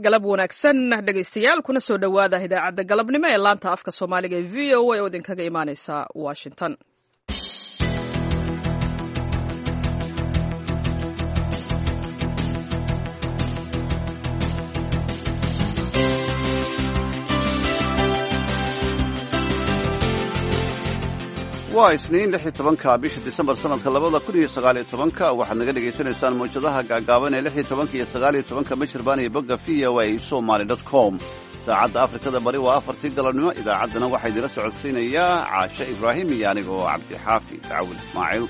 galab wanaagsan dhegaystayaal kuna soo dhowaada idaacadda galabnimo ee laanta afka soomaaliga ee v o a oo idinkaga imaaneysa washington. waa isniin 16 bisha Disembar sanadka 2019 waxaad naga dhageysanaysaan mowjadaha gaagaaban ee 16 iyo 19 michirbaan iyo bogga voasomali.com. saacadda Afrikada bari waa 4 galabnimo. idaacaddana waxaa idila socodsiinayaa Caashe Ibraahim iyo anigoo Cabdi Xaafi Daawud Ismaaciil.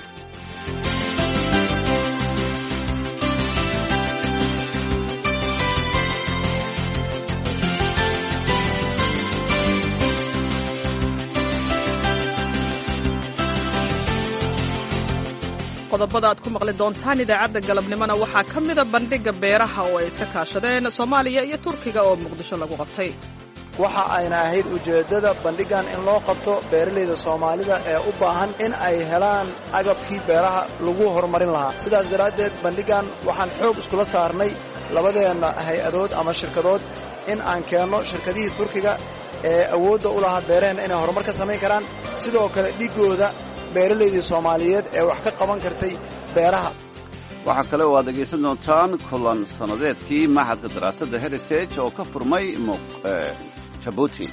qodobada aad ku maqli doontaan idaacadda galabnimona waxaa ka mida bandhigga beeraha oo ay iska kaashadeen Soomaaliya iyo Turkiga oo Muqdisho lagu qabtay. waxa ayna ahayd ujeedada bandhigan in loo qabto beeralayda Soomaalida ee u baahan in ay helaan agabkii beeraha lagu horumarin lahaa. sidaas daraaddeed bandhigan waxaan xoog iskula saarnay labadeena hay-adood ama shirkadood in aan keenno shirkadihii Turkiga ee awoodda u lahaa beeraheena inay horumar ka samayn karaan, sidoo kale dhigooda beeralaydii Soomaaliyeed ee wax ka qaban kartay beeraha. waxaa kale oo aad dhegaysan doontaan kulan sanadeedkii Maxadka Daraasadda Heritage oo ka furmay Djibouti.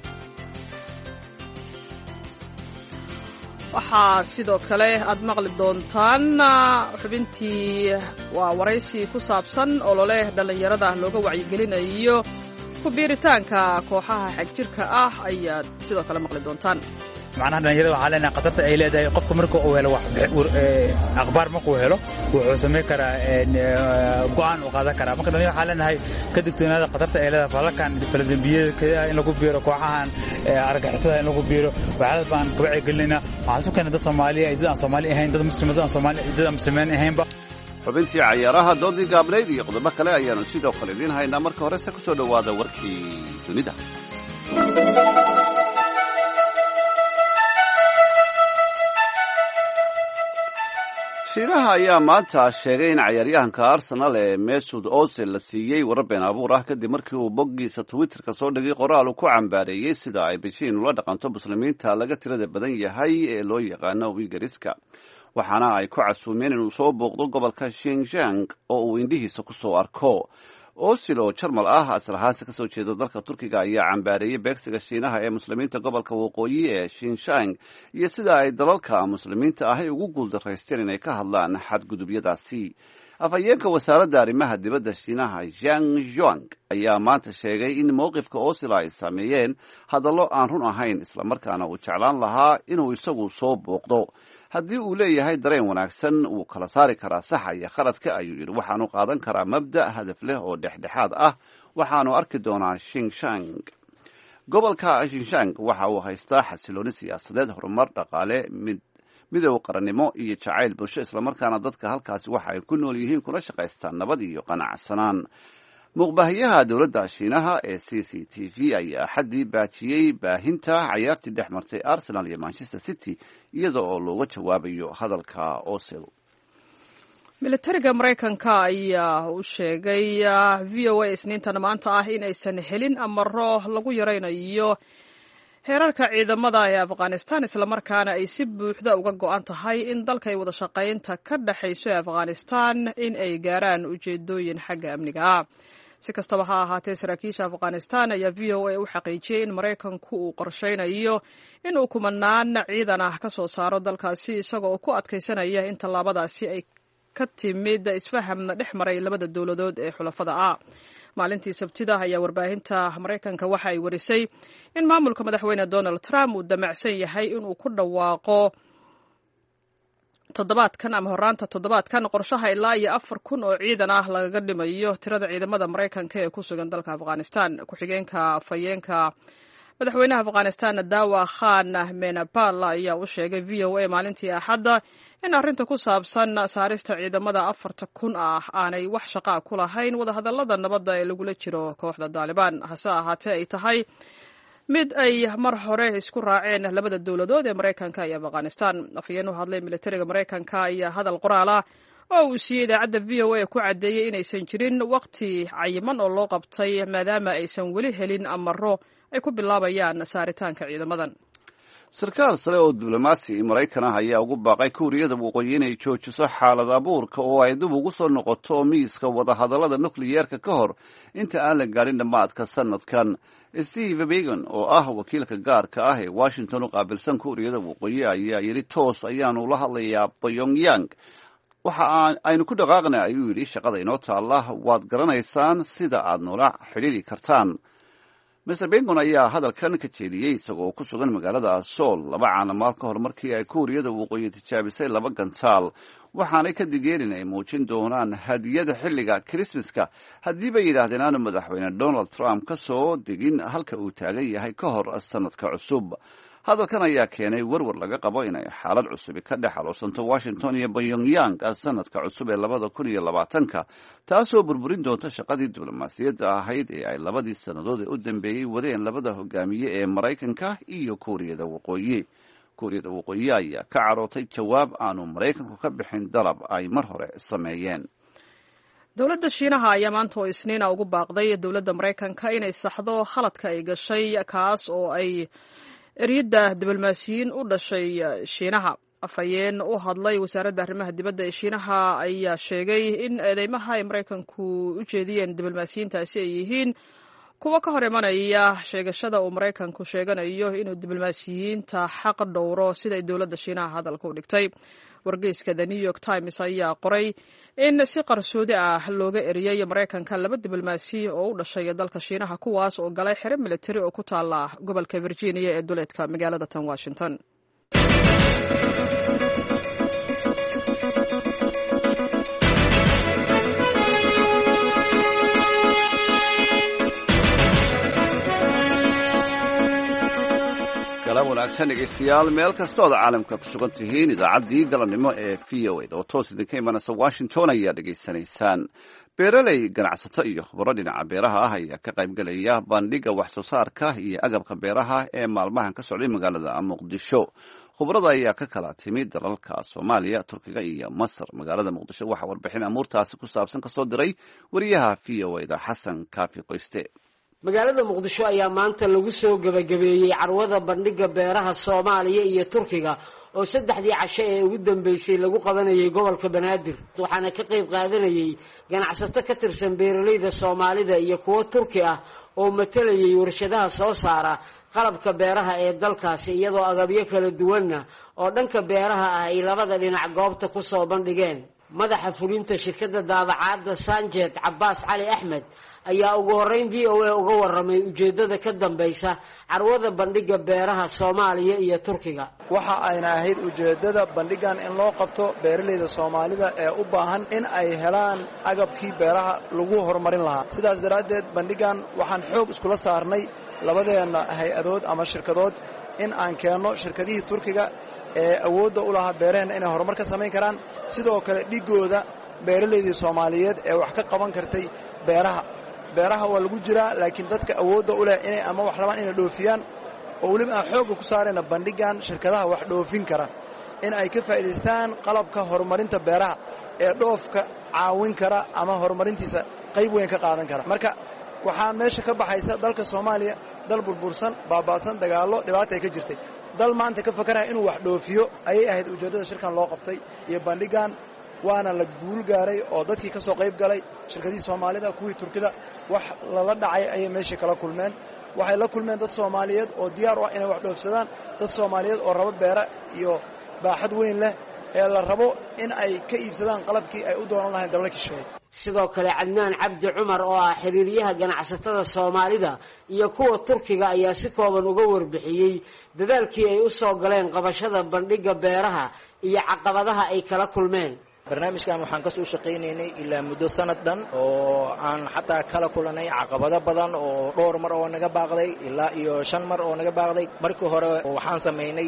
waxaa sidoo kale aad maqli doontaan xubintii waa waraysi ku saabsan olole dhallinyarada looga wacyigelinayo ku biiritaanka kooxaha xagjirka ah ayaad sidoo kale maqli doontaan. macnaha dhalinyarada waxaa leenahay khatarta ay leedahay qofka marka uu helo wax akhbaar markuu helo wuxuu samayn karaa go'aan uu qaadan karaa. marka dhalinyarada waxaa leenahay ka digtoonaada khatarta ay leedahay falalkan faladambiyada in lagu biiro kooxahan argagixisada in lagu biiro waxyaalahaas baan ka wacyigelinaynaa. waxaan soo keenay dad Soomaaliya iyo dad aan Soomaali ahayn, dad muslimiin dad aan Soomaali dad aan muslimiin ahaynba. xubintii cayaaraha, doodii gaableyd iyo qodobo kale ayaanu sidoo kale idiin haynaa. marka horese ku soo dhowaada warkii dunida. shiinaha ayaa maanta sheegay in cayaaryahanka Arsenal ee Mesut Ozil la siiyey warar been abuur ah kadib markii uu boggiisa Twitterka soo dhigay qoraal uu ku cambaareeyey sida ay Beijing ula dhaqanto muslimiinta laga tirada badan yahay ee loo yaqaano Uyghuriska. waxaana ay ku casuumeen inuu soo booqdo gobolka Xinjiang oo uu indhihiisa ku soo arko. Ozil oo Jarmal ah asal ahaan ka soo jeeda dalka Turkiga ayaa cambaareeyay beegsiga Shiinaha ee muslimiinta gobolka waqooyi ee Xinjiang iyo sida ay dalalka muslimiinta ahi ugu guuldareysteen inay ka hadlaan xadgudubyadaasi. afhayeenka wasaaradda arrimaha dibadda Shiinaha Zhang Zhuang ayaa maanta sheegay in mowqifka Ozil ay sameeyeen hadallo aan run ahayn, islamarkaana uu jeclaan lahaa inuu isagu soo booqdo. haddii uu leeyahay dareen wanaagsan wuu kala saari karaa saxa iyo khaladka, ayuu yidhi. waxaanu qaadan karaa mabda' hadaf leh oo dhexdhexaad ah. waxaanu arki doonaa Xinjiang. gobolka Xinjiang waxa uu haystaa xasilooni siyaasadeed, horumar dhaqaale, midow qarannimo iyo jacayl bulsho, islamarkaana dadka halkaasi waxa ay ku nool yihiin kuna shaqaystaan nabad iyo qanacsanaan. muuqbaahiyaha dowladda Shiinaha ee CCTV ayaa xaddii baajiyey baahinta cayaartii dhex martay Arsenal iyo Manchester City iyada oo looga jawaabayo hadalka Ozil. militariga Mareykanka ayaa u sheegay VOA isniintan maanta ah in aysan helin amaro lagu yaraynayo heerarka ciidamada ee Afghanistan, islamarkaana ay si buuxda uga go'an tahay in dalka ay wada shaqaynta ka dhaxayso Afghanistan in ay gaaraan ujeedooyin xagga amniga ah. si kastaba ha ahaatee, saraakiisha Afghanistan ayaa VOA u xaqiijiyey in Mareykanku uu qorsheynayo in uu kumanaan ciidan ah ka soo saaro dalkaasi, isagoo ku adkaysanaya in tallaabadaasi ay ka timid isfaham dhex maray labada dowladood ee xulafada ah. maalintii Sabtida ayaa warbaahinta Mareykanka waxa ay warisay in maamulka madaxweyne Donald Trump uu damacsan yahay inuu ku dhawaaqo toddobaadkan ama horaanta toddobaadkan qorshaha ilaa iyo 4,000 oo ciidan ah lagaga dhimayo tirada ciidamada Mareykanka ee ku sugan dalka Afghanistan. ku-xigeenka afhayeenka madaxweynaha Afghanistan Dawa Khan Menapal ayaa u sheegay VOA maalintii Axadda in arrinta ku saabsan saarista ciidamada 4,000 ah aanay wax shaqo ku lahayn wadahadallada nabadda ee lagula jiro kooxda Taliban. hase ahaatee ay tahay mid ay mar hore isku raaceen labada dowladood ee Mareykanka iyo Afghanistan. afhayeen u hadlay militariga Mareykanka ayaa hadal qoraal ah oo uu siiyey idaacadda v o a ku caddeeyey inaysan jirin waqti cayiman oo loo qabtay maadaama aysan weli helin amaro ay ku bilaabayaan saaritaanka ciidamadan. sarkaal sare oo diblomaasi maraykan ah ayaa ugu baaqay kuuriyada waqooyi inay joojiso xaalad abuurka oo ay dib ugu soo noqoto miiska wadahadallada nukliyeerka ka hor inta aan la gaadhin dhammaadka sanadkan. Steve Biegun oo ah wakiilka gaarka ah ee Washington u qaabilsan kuuriyada waqooyi ayaa yidhi toos ayaanu la hadlayaa Pyongyang. waxa aynu ku dhaqaaqnay ayuu yidhi shaqada inoo taalla waad garanaysaan sida aad noola xidhiiri kartaan. Mr. Biegun ayaa hadalkan ka jeediyey isagoo ku sugan magaalada Seoul 2 caanamaal ka hor markii ay kuuriyada waqooyi tijaabisay 2 gantaal, waxaanay ka digeen inay muujin doonaan hadiyada xilliga Christmaska haddii bay yidhaahdeen aanu madaxweyne Donald Trump ka soo degin halka uu taagan yahay ka hor sanadka cusub. hadalkan ayaa keenay warwar laga qabo inay xaalad cusubi ka dhex aloosanto Washington iyo Pyongyang sanadka cusub ee 2020 taasoo burburin doonta shaqadii diblomaasiyadda ahayd ee ay 2 sannadood u dambeeyey wadeen labada hogaamiye ee Maraykanka iyo Kuuriyada Waqooyi. Kuuriyada Waqooyi ayaa ka carootay jawaab aanu Maraykanku ka bixin dalab ay mar hore sameeyeen. dowladda Shiinaha ayaa maanta oo Isniina ugu baaqday dowladda Maraykanka inay saxdo khaladka ay gashay kaas oo ay eryada diblomaasiyiin u dhashay Shiinaha. afhayeen u hadlay wasaaradda arrimaha dibadda ee Shiinaha ayaa sheegay in eedeymaha ay Maraykanku u jeediyeen diblomaasiyiintaasi ay yihiin kuwa ka hor imanaya sheegashada uu Maraykanku sheeganayo inuu diblomaasiyiinta xaq dhowro sida ay dowladda Shiinaha hadalka u dhigtay. wargeyska The New York Times ayaa qoray in si qarsoodi ah looga eriyay Maraykanka 2 diblomaasi oo u dhashay dalka Shiinaha kuwaas oo galay xero military oo ku taala gobolka Virginia ee duleedka magaalada tan Washington. kala wanaagsan dhegeystayaal meel kasta oo caalamka ku sugan tihiin idaacaddii galabnimo ee VOA oo toos idinka imanaysa Washington ayaa dhegeysanaysaan. beeraley ganacsato iyo khubaro dhinaca beeraha ah ayaa ka qayb galaya bandhiga wax soo saarka iyo agabka beeraha ee maalmahan ka socday magaalada Muqdisho. khubarada ayaa ka kala timid dalalka Soomaaliya, Turkiga iyo Masar. magaalada Muqdisho waxaa warbixin amuurtaasi ku saabsan kasoo diray wariyaha VOA Xasan Kaafi Qoyste. magaalada Muqdisho ayaa maanta lagu soo gabagabeeyay carwada bandhiga beeraha Soomaaliya iyo Turkiga oo 3dii casho ee ugu dambeysay lagu qabanayay gobolka Banaadir. waxaana ka qayb qaadanayay ganacsato ka tirsan beeraleyda Soomaalida iyo kuwa Turki ah oo matalayay warshadaha soo saara qalabka beeraha ee dalkaasi, iyadoo agabyo kala duwanna oo dhanka beeraha ah ay labada dhinac goobta ku soo bandhigeen. madaxa fulinta shirkadda daabacaadda Sanjet Cabbaas Cali Axmed ayaa ugu horeyn VOA uga warramay ujeedada ka dambaysa carwada bandhiga beeraha Soomaaliya iyo Turkiga. waxa ayna ahayd ujeedada bandhigan in loo qabto beeraleyda Soomaalida ee u baahan in ay helaan agabkii beeraha lagu horumarin lahaa. sidaas daraaddeed bandhigan waxaan xoog iskula saarnay labadeena hay-adood ama shirkadood in aan keenno shirkadihii Turkiga ee awoodda u lahaa beeraheena inay horumar ka samayn karaan, sidoo kale dhigooda beeraleydii Soomaaliyeed ee wax ka qaban kartay beeraha waa lagu jiraa, laakiin dadka awoodda u leh inay ama wax rabaan inay dhoofiyaan oo weliba aan xoogga ku saarayna bandhigan shirkadaha wax dhoofin kara in ay ka faa'iidaystaan qalabka horumarinta beeraha ee dhoofka caawin kara ama horumarintiisa qayb weyn ka qaadan kara. marka waxaan meesha ka baxaysa dalka Soomaaliya dal burbursan, baabaasan, dagaallo, dhibaato ay ka jirtay. dal maanta ka fakaraya inuu wax dhoofiyo ayay ahayd ujeeddada shirkan loo qabtay iyo bandhigan, waana la guul gaaray oo dadkii ka soo qayb galay shirkadihii Soomaalida, kuwii Turkida, wax lala dhacay ayay meesha kala kulmeen. waxay la kulmeen dad Soomaaliyeed oo diyaar u ah inay wax dhoofsadaan, dad Soomaaliyeed oo rabo beera iyo baaxad weyn leh ee la rabo in ay ka iibsadaan qalabkii ay u doonan lahayn dalalka shisheeye. sidoo kale Cadnaan Cabdi Cumar oo ah xiriiriyaha ganacsatada Soomaalida iyo kuwa Turkiga ayaa si kooban uga warbixiyay dadaalkii ay u soo galeen qabashada bandhiga beeraha iyo caqabadaha ay kala kulmeen. barnaamijkan waxaan ka soo shaqaynaynay ilaa muddo sanadan oo aan xataa kala kulanay caqabado badan oo dhowr mar oo naga baaqday ilaa iyo 5 mar oo naga baaqday. markii hore waxaan sameynay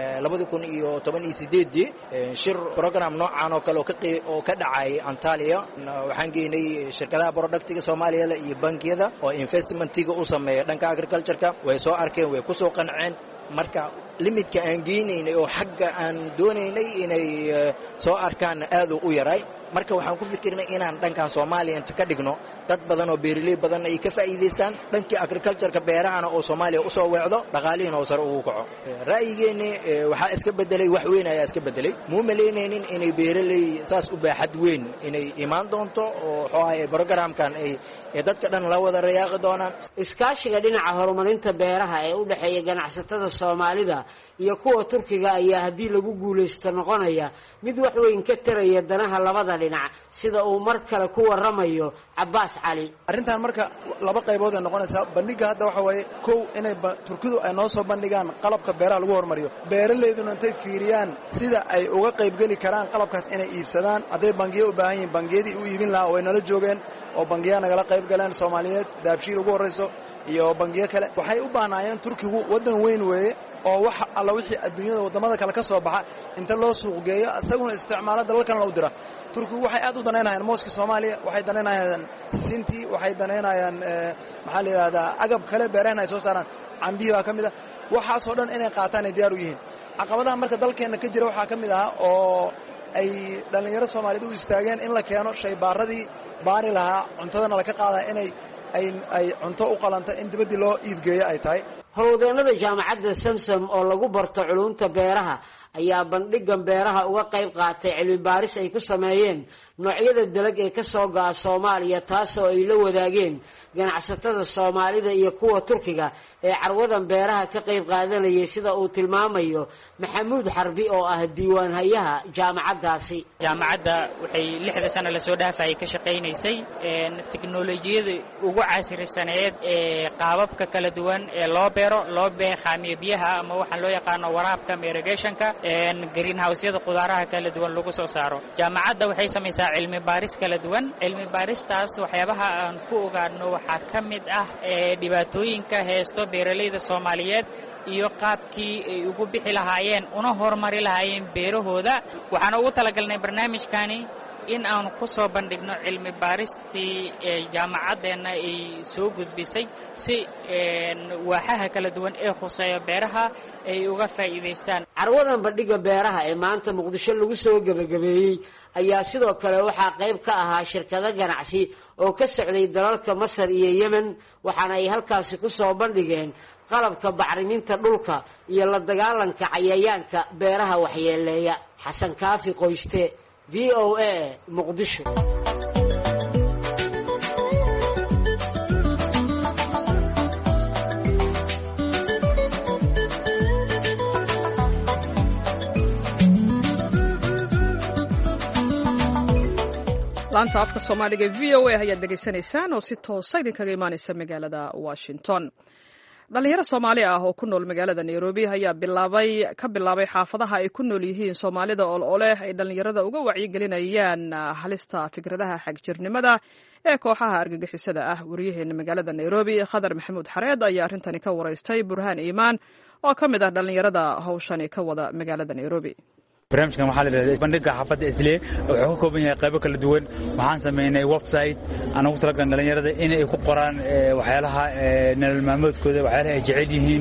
2018 shir program noocan oo kale oo ka dhacay Antalya. waxaan geynay shirkadaha productiga Soomaaliya iyo bankiyada oo investmentiga u sameeya dhanka agriculture-ka. way soo arkeen, way ku soo qanceen. marka limidka aan geynaynay oo xagga aan doonaynay inay soo arkaan aad u yaray marka waxaan ku fikirnay inaan dhankan Soomaaliya inta ka dhigno dad badan oo beeraley badan ay ka faa'iideystaan dhankii agriculture-ka beerahana oo Soomaaliya u soo weecdo dhaqaalihiina oo sare ugu kaco ra'yigeeni waxa iska bedelay wax weyn ayaa iska bedelay muu maleynaynin inay beeraley saas u baaxad weyn inay imaan doonto oo xooay programkan ay dadka dhan la wada rayaaqi doonaan iskaashiga dhinaca horumarinta beeraha ee u dhaxeeya ganacsatada Soomaalida iyo kuwa Turkiga ayaa hadii lagu guuleysto noqonaya mid wax weyn ka taraya danaha labada dhinac sida uu mar kale ku waramayo Cabbaas Cali arrintan marka laba qaybood ay noqonaysaa bandhiga hadda waxa weeye kow inay Turkidu ay noo soo bandhigaan qalabka beeraha lagu horumariyo beeraleyduna intay fiiriyaan sida ay uga qayb gali karaan qalabkaas inay iibsadaan haday bangiyo u baahan yihiin bangiyadii u iibin lahaa oo ay nala joogeen oo bangiya nagala qayb galeen Soomaaliyeed daabshiil ugu horeyso iyo bangiyo kale waxay u baahnaayeen Turkigu wadan weyn weeye oo wax alla wixii adduunyada wadamada kale ka soo baxa inta loo suuq geeyo asaguna isticmaalada dalkan loo dira Turkigu waxay aad u daneynayaan mooska Soomaaliya waxay daneynayaan sinti waxay daneynayaan maxaa la yiraahdaa agab kale beeraha ay soo saaraan cambihi waa kamid ah waxa soo dhan inay qaataan ay diyaar u yihiin caqabadaha marka dalkeena ka jira waxa kamid ah oo ay dhalinyaro Soomaaliyeed u istaageen in la keeno shay baaradii baari lahaa cuntadana la ka qaadaa inay ay cunto u qalanta in dibadii loo iibgeeyo ay tahay howlwadeenada jaamacadda Samsam oo lagu barto culumta beeraha ayaa bandhigan beeraha uga qayb qaatay cilmi baaris ay ku sameeyeen noocyada dalag ee ka soo go'a Soomaaliya taasoo ay la wadaageen ganacsatada Soomaalida iyo kuwa Turkiga ee carwadan beeraha ka qayb qaadanayay sida uu tilmaamayo Maxamuud Xarbi oo ah diiwaan hayaha jaamacaddaasi jaamacadda waxay 6 sano la soo dhaafay ka shaqeynaysay teknoolojiyada ugu casrisaneed ee qaababka kala duwan ee loo beexaamiyo biyaha ama waxa loo yaqaan waraabka irrigationka greenhouse-yada qudaaraha kala duwan lagu soo saaro jaamacadda waxay samaysaa cilmi baaris kala duwan cilmi baaristaas waxyaabaha aan ku ogaano waxa kamid ah dhibaatooyinka heesto beeraleyda Soomaaliyeed iyo qaabkii ay ugu bixi lahaayeen una horumari lahaayeen beerahooda waxaan ugu talagalnay barnaamijkani in aan ku soo bandhigno cilmi baaristii jaamacadeena ay soo gudbisay si waaxaha kala duwan ee khuseeyo beeraha ay uga faa'iideystaan carwadan bandhiga beeraha ee maanta Muqdisho lagu soo gabagabeeyay ayaa sidoo kale waxa qayb ka ahaa shirkado ganacsi oo ka socday dalalka Masar iyo Yemen waxaana ay halkaasi ku soo bandhigeen qalabka bacriminta dhulka iyo la dagaalanka cayayaanka beeraha waxyeeleeya Xasan Kaafi Qoyste VOA Muqdisho laanta afka Soomaaliga VOA ayaad dhageysanaysaan oo si toos ah idinkaga imaanaysa magaalada Washington dhalinyaro Soomaali ah oo ku nool magaalada Nairobi ayaa bilaabay xaafadaha ay ku nool yihiin Soomaalida oo leh ay dhalinyarada uga wacyigelinayaan halista fikradaha xagjirnimada ee kooxaha argagixisada ah wariyaheena magaalada Nairobi Khadar Maxamuud Xareed ayaa arintani ka wareystay Burhaan Iimaan oo ka mid ah dhalinyarada hawshani ka wada magaalada Nairobi barnaamijkan waxaa la yiraahdaa bandhiga xaafadda Islii wuxuu ka kooban yahay qaybo kala duwan waxaan sameynay website aan ugu talagalnay dhalinyarada in ay ku qoraan waxyaalaha nolol maalmeedkooda waxyaalaha ay jecel yihiin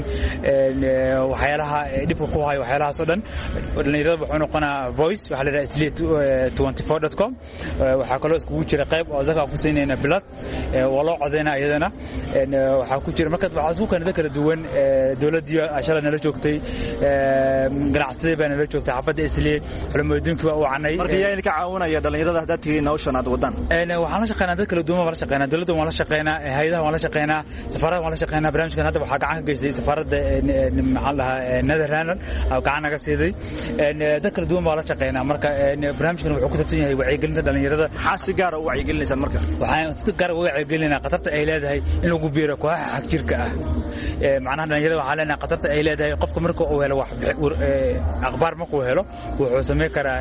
waxyaalaha dhibka ku hayo waxyaalahaas oo dhan dhalinyarada wuxuu noqonaa voice waxaa la yiraahdaa isli24.com waxaa kaloo iskugu jira qayb oo dadka ku siinayna bilad oo loo codeynaa iyadana waxaa ku jira marka waxaa isku kala duwan dawladda ashara nala joogtay ganacsatada baa nala joogtay xaafadda xulumooyinka waa wacanay marka yaa idinka caawinaya dhalinyarada hadda tigeen hawshan aad wadaan waxaan la shaqeynaa dad kala duwan waan la shaqeynaa dawladda waan la shaqeynaa hay'adaha waan la shaqeynaa safaarada waan la shaqeynaa barnaamijkan hadda waxaa gacan ka geystay safaarada maxaa la dhahaa Netherlands gacan naga siiday dad kala duwan baan la shaqeynaa marka barnaamijkan wuxuu ku saabsan yahay wacyigelinta dhalinyarada maxaa si gaar ah u wacyigelinaysan marka waxaan si gaar ah u wacyigelinaa qatarta ay leedahay in lagu biiro kooxaha xagjirka ah macnaha dhalinyarada waxaa leenahay qatarta ay leedahay qofka marka uu helo wax akhbaar marka uu helo wuxuu sameyn karaa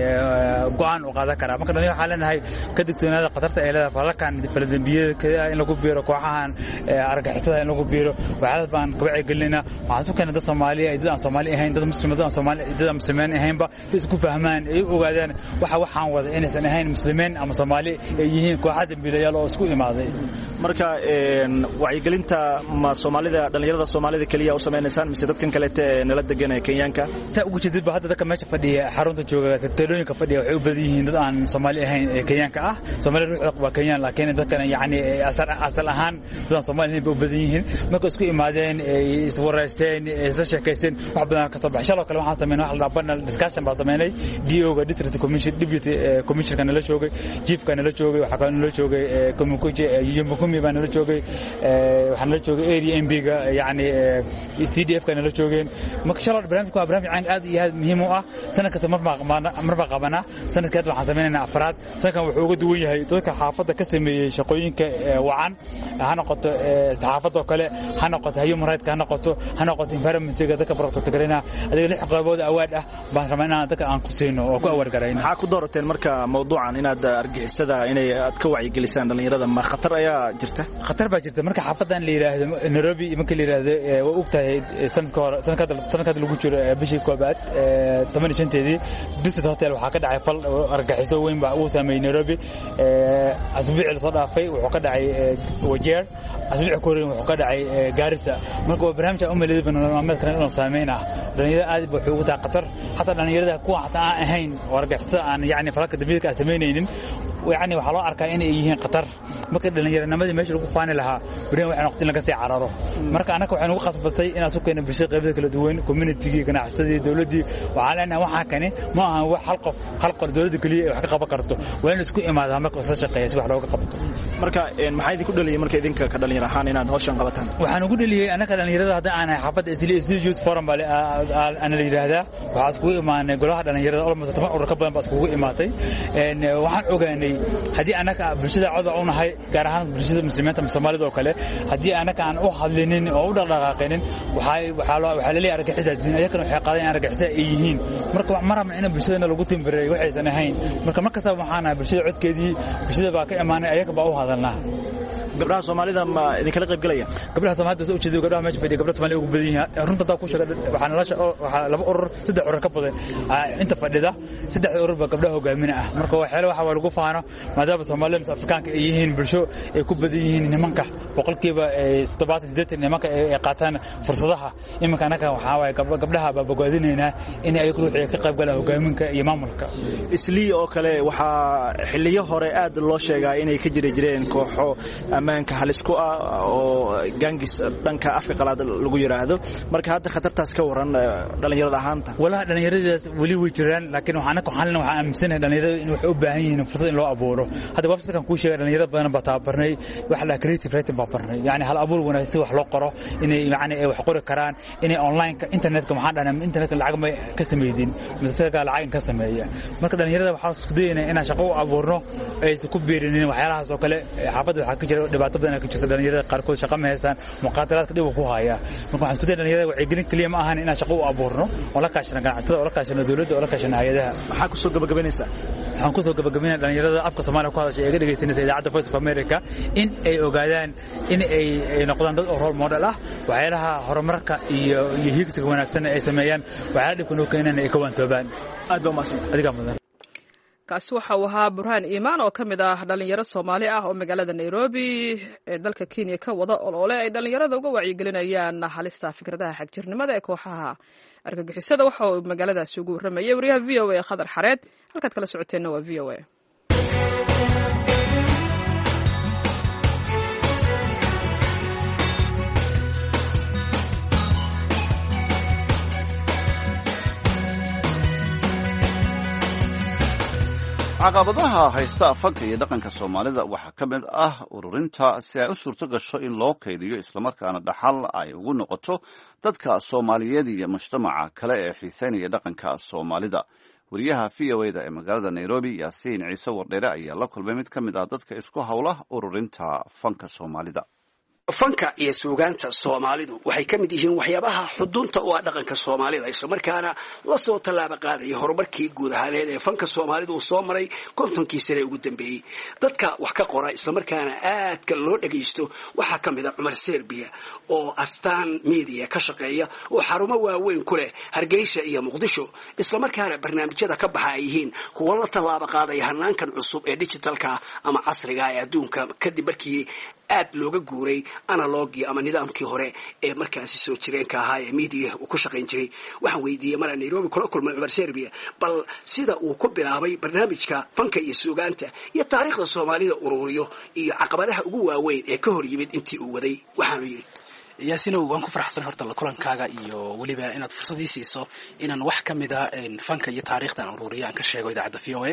go'aan u qaadan karaa marka dhalinyarada waxaa leenahay ka digtoonaada qatarta ay leedahay falakan faladambiyada in lagu biiro kooxahan argagixisada in lagu biiro waxaad baan ka wacyigelinaa waxaan soo keenay dad Soomaali ah dad aan Soomaali ahayn dad muslimiin ah Soomaali dad aan muslimiin ahaynba si isku fahmaan ay ogaadaan waxaan wada inaysan ahayn muslimiin ama Soomaali ay yihiin kooxo dambiilayaal oo isku imaaday marka wacyigelinta ma Soomaalida dhalinyarada Soomaalida kaliya u sameeynaysan mise dadkan kale ee nala degan ee Kenyaanka ta ugu jeedid ba hadda dadka meesha fadhiya xarunta jooga talooyinka fadhiya waxay u badan yihiin dad aan Soomaali ahayn ee Kenyaanka ah Soomaalidu waa Kenyaan laakiin dadkan yani asal ahaan dad Soomaali u badan yihiin marka isku imaadeen is wareysteen is sheekaysteen wax badan ka soo baxay kale waxaan sameeynaa wax la banal discussion baa sameeynay DO-ga district commission deputy commissioner nala joogay chief ka nala joogay waxa kale nala joogay Yomukumi baa nala joogay waxaan la joogay area MB-ga yani CDF ka nala joogeen marka shalay barnaamijku waa barnaamij aad iyo aad muhiim u ah sanadka marba qabana sanadka waxaan sameeynaa afraad sanadkan wuxuu uga duwan yahay dadka xaafadda ka sameeyay shaqooyinka wacan ha noqoto saxaafadda kale ha noqoto human rights ha noqoto environment-ga dadka protect garayna adiga lix qaybood awaad ah baan rabnaa dadka aan ku siino oo ku awar garayna waxa ku doorateen marka mawduucan inaad argixisada inay aad ka wacyi gelisaan dhalinyarada ma khatar ayaa jirta khatar baa jirta marka xaafadan la yiraahdo Nairobi marka la yiraahdo waa ogtahay sanadka lagu jiro bishii koobaad 15teedii Visit Hotel waxa ka dhacay fal argaxiso weyn baa uu sameeyay Nairobi asbuucii la soo dhaafay wuxuu ka dhacay Wajeer asbuucii koreey wuxuu ka dhacay Garissa marka waa barnaamij aan umaleeyo barnaamijkan inuu saameeyna dhalinyarada aad buu ugu taa khatar hatta dhalinyarada kuwa aan ahayn argixisada aan yani falka dambiga sameeynaynin يعني waxa loo arkaa inay yihiin qatar marka dhalinyaranimada meesha lagu faani lahaa barnaamij waxaan waqti laga sii cararo marka anaka waxaan ugu qasbatay inaan soo keenno bulshada qaybada kala duwan community-ga ganacsatada dawladda waxaan leenahay waxa kani ma aha wax hal qor dawladda kaliya wax ka qaban karto waa in isku imaadaan marka soo shaqeeyo si wax looga qabto marka maxay idinku dhaliyay marka idinka ka dhalinyar ahaan inaad hawshan qabataan waxaan ugu dhaliyay anaka dhalinyarada hadda aan xaafadda SDGs forum baa ana la yiraahdaa waxa isku imaanay golaha dhalinyarada almost 10 urur ka badan baa isku imaatay waxaan ogaanay hadii anaka bulshada cod u nahay gaar ahaan bulshada muslimiinta Soomaalida oo kale hadii anaka aan u hadlinin oo u dhaqaaqaynin waxa la leeyahay argagixisada ayakana waxay qaadeen argagixisada ay yihiin marka wax marama in bulshada lagu timbiray waxaysan ahayn marka sabab waxaana bulshada codkeedii bulshada baa ka imaanay ayaka baa u hadalnaa gabdhaha Soomaalida ma idin kala qayb galaya gabdhaha Soomaalida soo jeedo gabdhaha meesha fadhiya gabdhaha Soomaaliya ugu badan yihiin runta ku sheegay waxa laba urur saddex urur ka badan inta fadhida saddex urur ba gabdhaha hogaaminaya ah marka waxa lagu faano maadaama Soomaalida Afrikaanka ay yihiin bulsho ay ku badan yihiin nimanka boqolkiiba 78 nimanka ay qaataan fursadaha imanka anaka waxa way gabdhaha ba bogaadinayna in ay ruuxi ka qayb galaan hogaaminka iyo maamulka islii oo kale waxa xilliyo hore aad loo sheegay inay ka jireen kooxo amaanka halisku ah oo gangis dhanka afka qalaad lagu yiraahdo marka hadda khatartaas ka waran dhalinyarada ahaanta walaha dhalinyaradaas wali way jiraan laakiin waxaan aaminsanahay dhalinyarada in wax u baahan yihiin fursad in loo abuuro hadda website-kan ku sheegay dhalinyarada badan baa tababarnay wax la creative writing baa barnay yani hal abuur wanaagsan wax loo qoro inay yani wax qori karaan inay online-ka internet-ka maxaa dhahnaa internet-ka lacag ma ka sameeyeen misalka lacag ka sameeya marka dhalinyarada waxaa isku daynaa inaan shaqo u abuurno ay isku beerinin waxyaalahaas oo kale xaafadda waxa ka jira dhibaato badan ka jirta dhalinyarada qaarkood shaqo ma haysan muqaadaraadka dhib ku haya marka waxaan isku daynaa dhalinyarada wacyigelin kaliya ma ahan inaan shaqo u abuurno oo la kaashano ganacsatada oo la kaashano dawladda oo la kaashano hay'adaha waxa ku soo gabagabeynaysa waxaan ku soo gabagabeynaa dhalinyarada afka Soomaaliya ku hadashay ee ga dhageysanaysa idaacadda Voice of America in ay ogaadaan in ay noqdaan dad role model ah waxyaalaha horumarka iyo higsiga wanaagsan ay sameeyaan waxa dhibku keenana ay ka wantoobaan aad baa maasan adiga mudan kaasi waxa uu ahaa Burhaan Iimaan oo kamid ah dhalinyaro Soomaali ah oo magaalada Nairobi ee dalka Kenya ka wada olole ay dhalinyarada uga wacyigelinayaan halista fikradaha xagjirnimada ee kooxaha argagixisada waxa uu magaaladaas ugu waramayay wariyaha VOA Khadar Xareed halkaad kala socoteena waa VOA caqabadaha haysta fanka iyo dhaqanka Soomaalida waxa ka mid ah ururinta si ay u suurto gasho in loo kaydiyo isla markaana dhaxal ay ugu noqoto dadka Soomaaliyeed iyo mujtamaca kale ee xiiseynaya dhaqanka Soomaalida wariyaha VOA-da ee magaalada Nairobi Yaasiin Ciise Wardheere ayaa la kulmay mid ka mid ah dadka isku hawla ururinta fanka Soomaalida fanka iyo suugaanta Soomaalidu waxay ka mid yihiin waxyaabaha xudunta u ah dhaqanka Soomaalida isla markaana la soo talaaba qaaday horumarkii guud ahaaneed ee fanka Soomaalidu soo maray 50kii sano ugu dambeeyay dadka wax ka qora isla markaana aadka loo dhageysto waxa kamid ah Cumar Serbiya oo Astaan Media ka shaqeeya oo xarumo waaweyn ku leh Hargeysa iyo Muqdisho isla markaana barnaamijyada ka baxayeen kuwa la talaaba qaaday hanaankan cusub ee digitalka ama casriga ee adduunka kadib markii aad looga guuray analogii ama nidaamkii hore ee markaasi soo jireenka ahaa ee media uu ku shaqayn jiray waxaan weydiiyey mar aan Nairobi kula kulmay Cumar Serbia bal sida uu ku bilaabay barnaamijka fanka iyo suugaanta iyo taariikhda Soomaalida ururiyo iyo caqabadaha ugu waaweyn ee ka hor yimid intii uu waday waxaanu yiri yaasinow waan ku faraxsan horta la kulankaaga iyo waliba inaad fursad ii siiso inaan wax ka mid ah fanka iyo taariikhda aan ururiyo aan ka sheego idaacadda VOA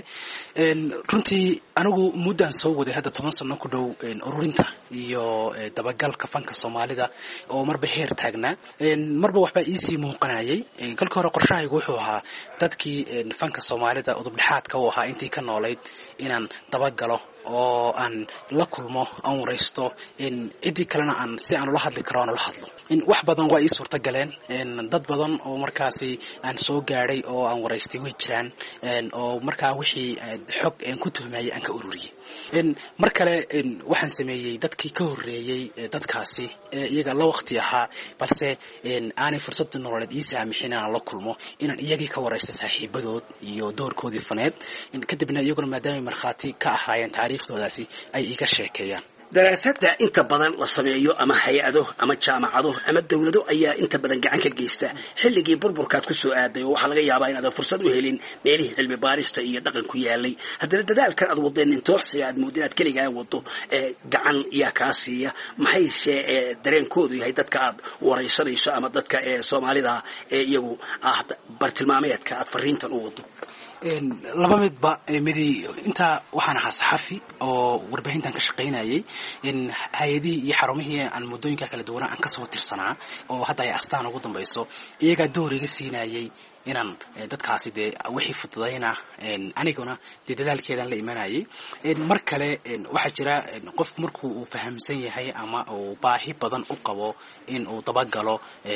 runtii anigu muddan soo waday hadda 10 sano ku dhow ururinta iyo dabagalka fanka Soomaalida oo marba heer taagnaa marba waxba ii sii muuqanayay kalka hore qorshahaygu wuxuu ahaa dadkii fanka Soomaalida udub dhexaadka u ahaa intii ka noolayd inaan dabagalo oo aan la kulmo aan wareysto cidii kalena aan si aan ula hadli karo aan ula hadlo wax badan waa ii suurta galeen dad badan oo markaasi aan soo gaaray oo aan wareystay way jiraan oo markaa wixii xog aan ku tuhmayay aan ka ururiyay mar kale waxaan sameeyay dadkii ka horeeyay dadkaasi iyaga la waqti ahaa balse aanay fursad nololeed ii saamixin aan la kulmo inaan iyagii ka wareysto saaxiibadood iyo doorkoodii faneed kadibna iyaguna maadaama markhaati ka ahaayeen taariikhdoodaasi ay iga sheekeeyaan daraasada inta badan la sameeyo ama hay'ado ama jaamacado ama dawlado ayaa inta badan gacan ka geysta xilligii burburkaad ku soo aaday oo waxa laga yaabaa inaad fursad u helin meelihii cilmi baarista iyo dhaqan ku yaalay haddana dadaalkan aad wadeen intooxsiga aad moodeen aad kaligaa wado gacan iyo kaasiya maxay dareenkoodu yahay dadka aad wareysanayso ama dadka Soomaalida iyagu bartilmaameedka aad fariintan u wado laba midba midi inta waxaan ahaa saxafi oo warbaahintan ka shaqaynayay hay'adihii iyo xarumihii aan muddooyinka kala duwan aan ka soo tirsanaa oo hadda ay astaan ugu dambayso iyaga dooriga siinayay inaan dadkaasi wixii fududayna aniguna dadaalkeedan la imanayay mar kale waxa jira qofku markuu uu fahamsan yahay ama uu baahi badan u qabo in uu dabagalo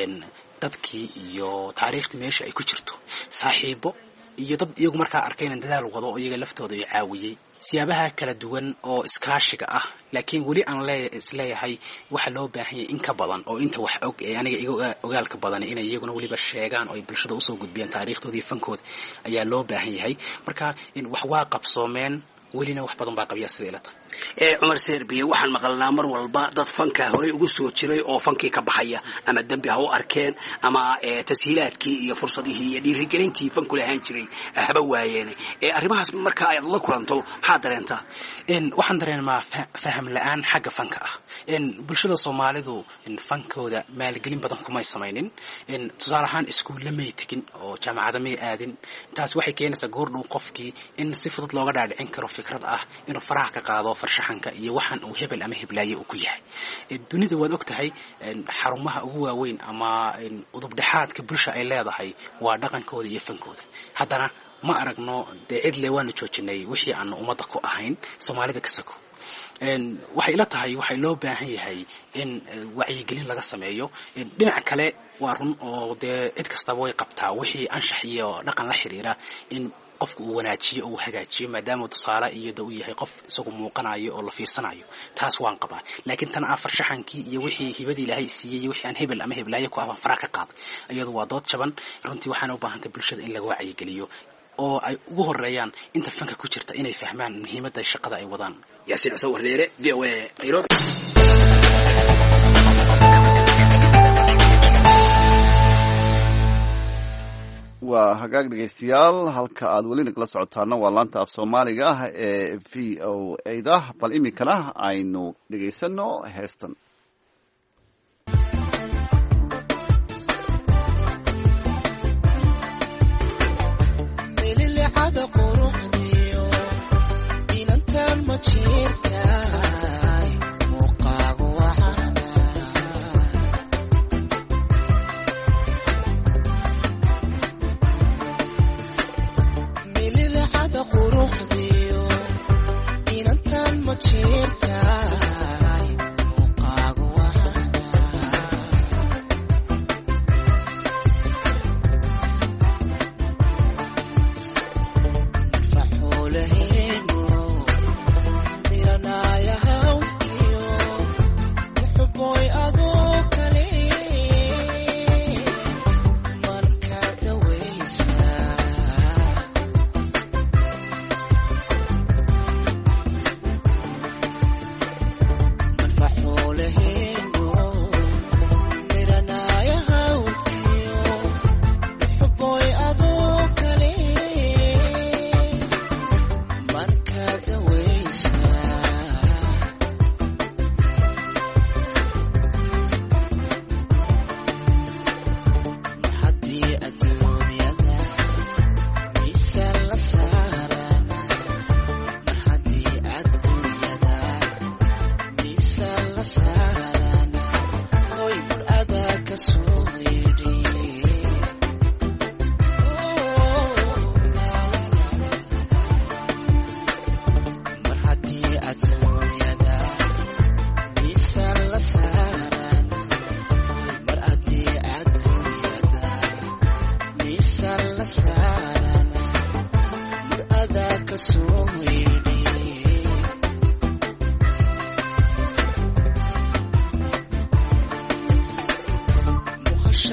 dadkii iyo taariikhda meesha ay ku jirto saaxiibo iyo dad iyagu markaa arkayna dadaal wado oo iyaga laftooda ay caawiyay siyaabaha kala duwan oo iskaashiga ah laakiin wali aan isleeyahay waxa loo baahan yahay in ka badan oo inta wax og ee aniga iga ogaalka badan inay iyaguna waliba sheegaan oo ay bulshada u soo gudbiyaan taariikhdooda iyo fankooda ayaa loo baahan yahay marka wax waa qabsoomeen welina wax badan baa qabiya sida ilata Cumar Serbia waxaan maqalnaa mar walba dad fanka hore ugu soo jiray oo fankii ka baxaya ama dambi ha u arkeen ama tashiilaadkii iyo fursadihii iyo dhiirigelintii fanku lahaan jiray haba waayeen arrimahaas marka ay la kulanto maxaa dareentaa waxaan dareemaa faham la'aan xagga fanka ah bulshada Soomaalidu fankooda maalgelin badan kuma samaynin tusaale ahaan iskuulle ma tegin oo jaamacada ma aadin taas waxay keenaysaa goordhow qofkii in si fudud looga dhaadhicin karo fikrad ah inuu faraha ka qaado farshaxanka iyo waxaan uu hebel ama heblaaye uu ku yahay dunida waad ogtahay xarumaha ugu waaweyn ama udub dhexaadka bulsha ay leedahay waa dhaqankooda iyo fankooda haddana ma aragno cid le waanu joojinay wixii aan ummadda ku ahayn Soomaalida ka sako waxay ila tahay waxay loo baahan yahay in wacyigelin laga sameeyo dhinac kale waa run oo cid kastaba way qabtaa wixii anshax iyo dhaqan la xiriira in qofku uu wanaajiyo oo hagaajiyo maadaama tusaale iyo uu yahay qof isagu muuqanayo oo la fiirsanayo taas waan qabaa laakiin tan farshaxankii iyo wixii hibadii Ilaahay siiyay wixii aan hebel ama heblaaye ku aban fara ka qaad iyadu waa dood jaban runtii waxaan u baahantay bulshada in laga wacyigeliyo oo ay ugu horeeyaan inta fanka ku jirta inay fahmaan muhiimadda shaqada ay wadaan Yaasiin Sawir Leere VOA Nairobi waa hagaag dhegaystayaal halka aad weli nagala socotaana waa laanta af Soomaaliga ah ee VOA-da bal iminkana aynu dhegaysano heestan Miranaya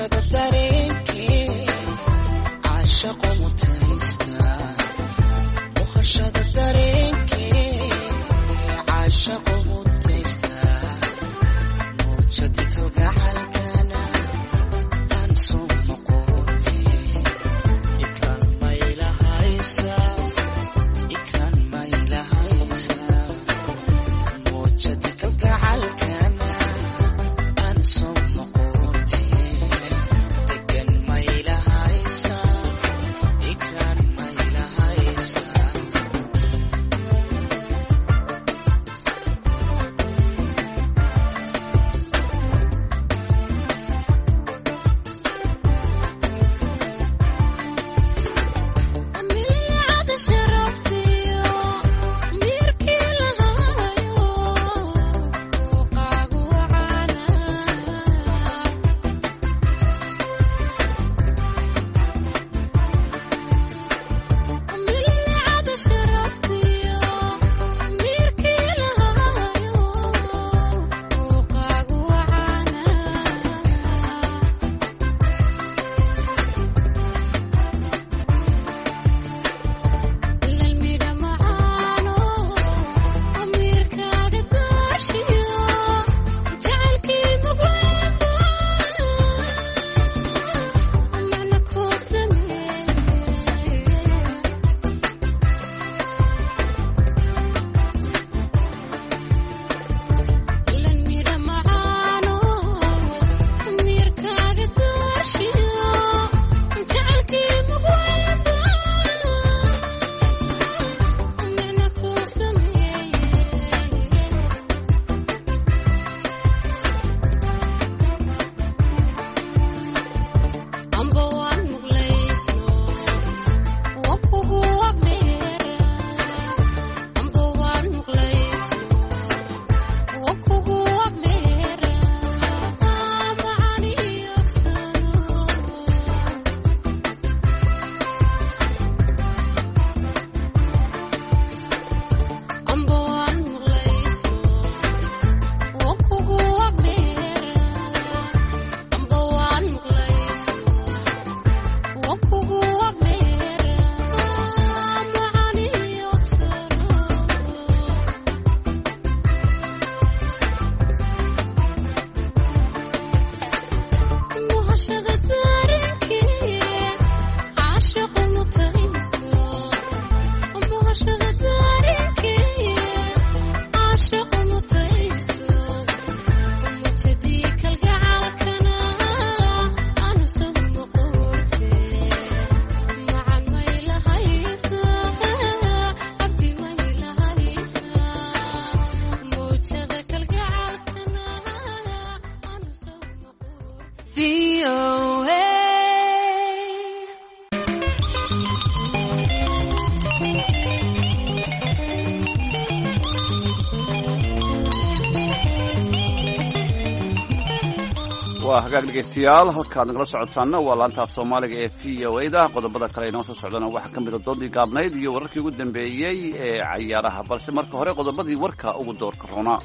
waa hagaag dhegeystayaal halkaad nagala socotaana waa laanta af soomaaliga ee v o a da qodobada kale inoo soo socdana waxaa ka mida doodii gaabnayd iyo wararkii ugu dambeeyey ee cayaaraha balse marka hore qodobadii warka ugu doorka roona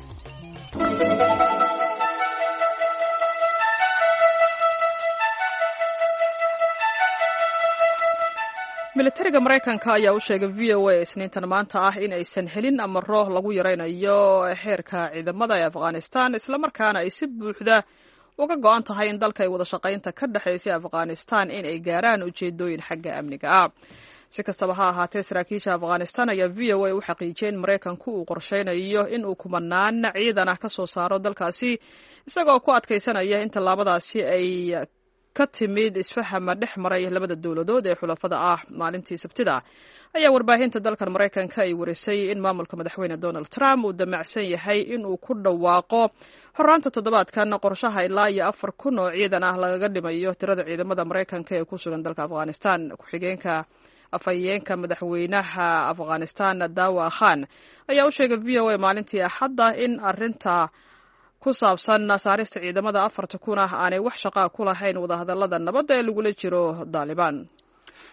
militariga maraykanka ayaa u sheegay v o a isniintan maanta ah in aysan helin amaro lagu yaraynayo xeerka ciidamada ee afghanistan islamarkaana ay si buuxda uga go-an tahay in dalka ay wada shaqaynta ka dhexaysay afghanistan in ay gaaraan ujeedooyin xagga amniga ah si kastaba ha ahaatee saraakiisha afghanistan ayaa v o a u xaqiijiyay in maraykanku uu qorsheynayo in uu kumanaan ciidan ah ka soo saaro dalkaasi isagoo ku adkaysanaya in tallaabadaasi ay ka timid isfahama dhex maray labada dowladood ee xulafada ah maalintii sabtida ayaa warbaahinta dalkan maraykanka ay warisay in maamulka madaxweyne Donald Trump uu damacsan yahay in uu ku dhawaaqo horaanta toddobaadkan qorshaha ilaa iyo 4,000 oo ciidan ah lagaga dhimayo tirada ciidamada maraykanka ee ku sugan dalka Afghanistan ku-xigeenka afhayeenka madaxweynaha Afghanistan Dawa Khan ayaa u sheegay v o a maalintii Axadda in arrinta ku saabsan saarista ciidamada 4,000 aanay wax shaqo ku lahayn wadahadallada nabadda ee lagula jiro Taliban.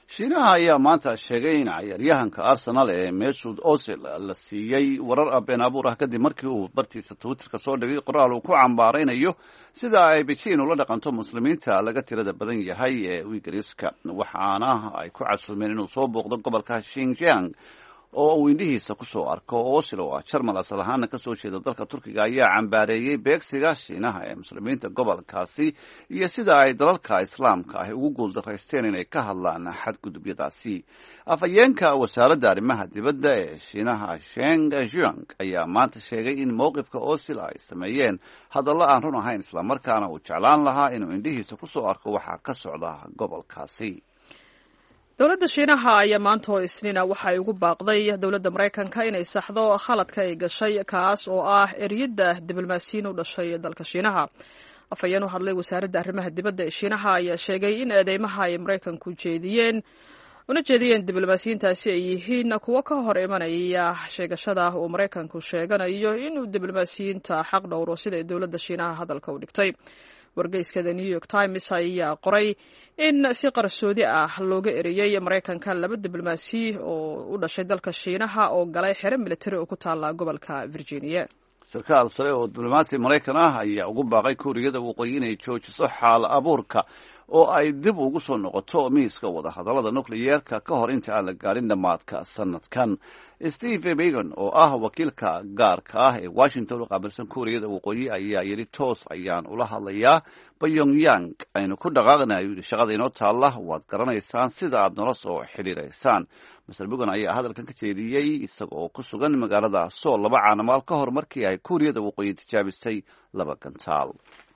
shiinaha ayaa maanta sheegay in ciyaaryahanka arsenal ee mesut ozil la siiyey warar been abuur ah kadib markii uu bartiisa twitterka soo dhigay qoraal uu ku cambaaraynayo sida ay beijing ula dhaqanto muslimiinta laga tirada badan yahay ee wiigariska waxaana ay ku casuumeen inuu soo booqdo gobolka Xinjiang oo uu indhihiisa kusoo arko. Ozil oo ah Jarmal asal ahaana kasoo jeeda dalka Turkiga ayaa cambaareeyey beegsiga shiinaha ee muslimiinta gobolkaasi iyo sida ay dalalka islaamka ah ugu guuldaraysteen inay ka hadlaan xadgudubyadaasi. Afhayeenka wasaaradda arrimaha dibadda ee shiinaha Sheng Zhuang ayaa maanta sheegay in mowqifka Ozil ay sameeyeen hadallo aan run ahayn islamarkaana uu jeclaan lahaa inuu indhihiisa kusoo arko waxa ka socda gobolkaasi. dowladda shiinaha ayaa maanta oo isniina waxa ay ugu baaqday dowladda maraykanka inay saxdo khaladka ay gashay kaas oo ah eriyada diblomaasiyiin u dhashay dalka shiinaha. afhayeen u hadlay wasaaradda arrimaha dibadda ee shiinaha ayaa sheegay in eedeymaha ay maraykanku una jeediyeen diblomaasiyiintaasi ay yihiin kuwo ka hor imanaya sheegashada uu maraykanku sheeganayo inuu diblomaasiyiinta xaq dhowro sida ay dowladda shiinaha hadalka u dhigtay. wargeyska The New York Times ayaa qoray in si qarsoodi ah looga eriyey maraykanka 2 diblomaasi oo u dhashay dalka shiinaha oo galay xero militari oo ku taala gobolka Virginia. sarkaal sare oo diblomaasi maraykan ah ayaa ugu baaqay Kuuriyada Waqooyi inay joojiso xaal abuurka oo ay dib ugu soo noqoto miiska wada hadallada nukliyeerka ka hor inta aan la gaarin dhamaadka sanadkan. Steve Biegun oo ah wakiilka gaarka ah ee Washington u qaabilsan Kuuriyada Waqooyi ayaa yidhi toos ayaan ula hadlayaa Pyongyang aynu ku dhaqaaqnayo shaqada inoo taalla waad garanaysaan sida aad nolol soo xiriiraysaan. Mr. Biegun ayaa hadalkan ka jeediyey isagoo ku sugan magaalada Seoul 2 caanamaal ka hor markii ay Kuuriyada Waqooyi tijaabisay 2 gantaal.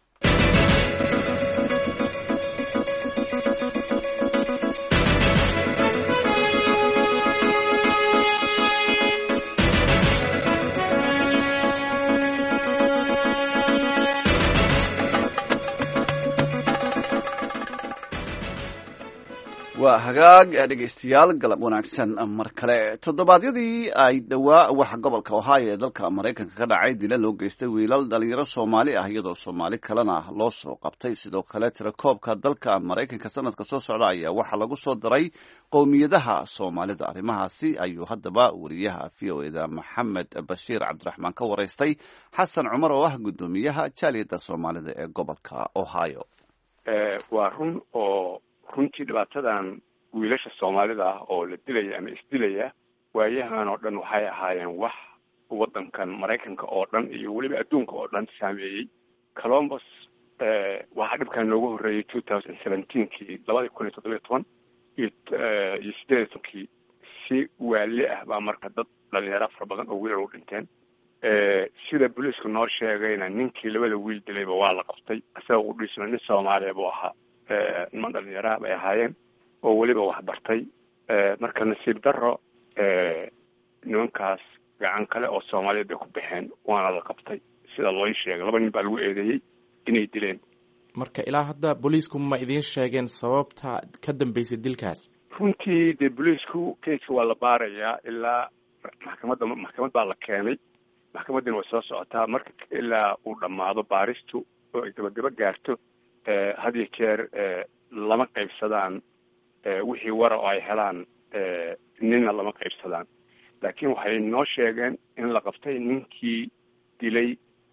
waa hagaag dhegeystayaal galab wanaagsan mar kale. toddobaadyadii ay dhowaa waxa gobolka Ohio ee dalka Maraykanka ka dhacay dila loo geystay wiilal dhalinyaro Soomaali ah iyadoo Soomaali kalena loo soo qabtay. sidoo kale tirakoobka dalka Maraykanka sanadka soo socda ayaa waxa lagu soo daray qowmiyadaha Soomaalida. arrimahaasi ayuu haddaba wariyaha VOA Maxamed Bashiir Cabdiraxmaan ka waraystay Xasan Cumar oo ah gudoomiyaha jaaliyadda Soomaalida ee gobolka Ohio. waa run oo runtii dhibaatadan wiilasha Soomaalida ah oo la dilaya ama isdilaya waayahan oo dhan waxay ahaayeen wax wadankan Maraykanka oo dhan iyo waliba adduunka oo dhan saameeyay. Columbus waxa dhibkan loogu horeeyay 2017kii 2017 iyo 18kii si waali ah baa marka dad dhalinyaro fara badan oo wiilal u dhinteen. sida booliisku noo sheegayna ninkii labada wiil dilayba waa la qabtay asagoo u dhisnaa nin Soomaaliyeed buu ahaa. niman dhalinyaro bay ahaayeen oo weliba wax bartay. marka nasiib darro nimankaas gacan kale oo Soomaaliyeed bay ku baxeen waana la qabtay sida loo sheegay. 2 nin baa lagu eedeeyey inay dileen. marka ilaa hadda booliisku ma idiin sheegeen sababta ka dambeysay dilkaas? runtii dee booliisku keeska waa la baarayaa ilaa maxkamad baa la keenay. maxkamaddina way soo socotaa marka ilaa uu dhammaado baaristu oo ay gabagaba gaarto. had iyo jeer lama qaybsadaan wixii wara oo ay helaan ninna lama qaybsadaan. laakiin waxay noo sheegeen in la qabtay ninkii dilay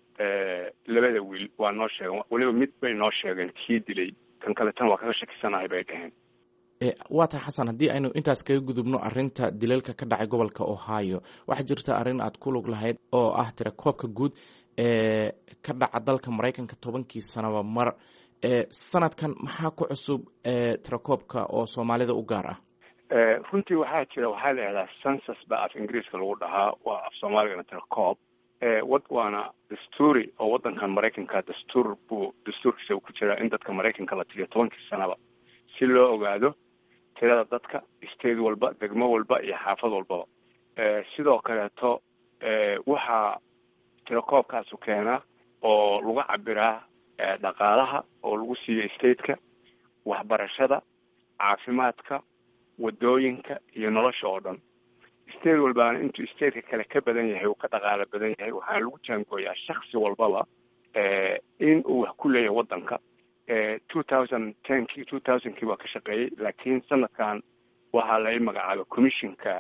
2 wiil. waa noo sheegeen waliba mid bay noo sheegeen kii dilay kan kale tan waa kaga shakisanahay bay dhaheen. waa tahay Xasan, haddii aynu intaas kaga gudubno arrinta dilalka ka dhacay gobolka Ohio, waxaa jirta arrin aad ku lug lahayd oo ah tirakoobka guud ee ka dhaca dalka Maraykanka 10kii sanaba mar. sanadkan maxaa ku cusub tirakoobka oo Soomaalida u gaar ah? runtii waxaa jira waxaa la yidhahdaa census baa af Ingiriiska lagu dhahaa, waa af Soomaaligana tirakoob. waana dastuuri oo wadankan Maraykanka dastuurkiisa uu ku jira in dadka Maraykanka la tiriyo 10kii sanaba si loo ogaado tirada dadka state walba, degmo walba iyo xaafad walbaba. sidoo kaleeto waxaa tirakoobkaasu keenaa oo lagu cabiraa dhaqaalaha oo lagu siiyo stateka, waxbarashada, caafimaadka, wadooyinka iyo nolosha oo dhan. state walbaana intuu stateka kale ka badan yahay uu ka dhaqaalo badan yahay waxaana lagu jaangooyaa shakhsi walbaba in uu wax ku leeyahay wadanka. 2010kii waa ka shaqeeyey laakiin sanadkan waxaa la magacaabay commissionka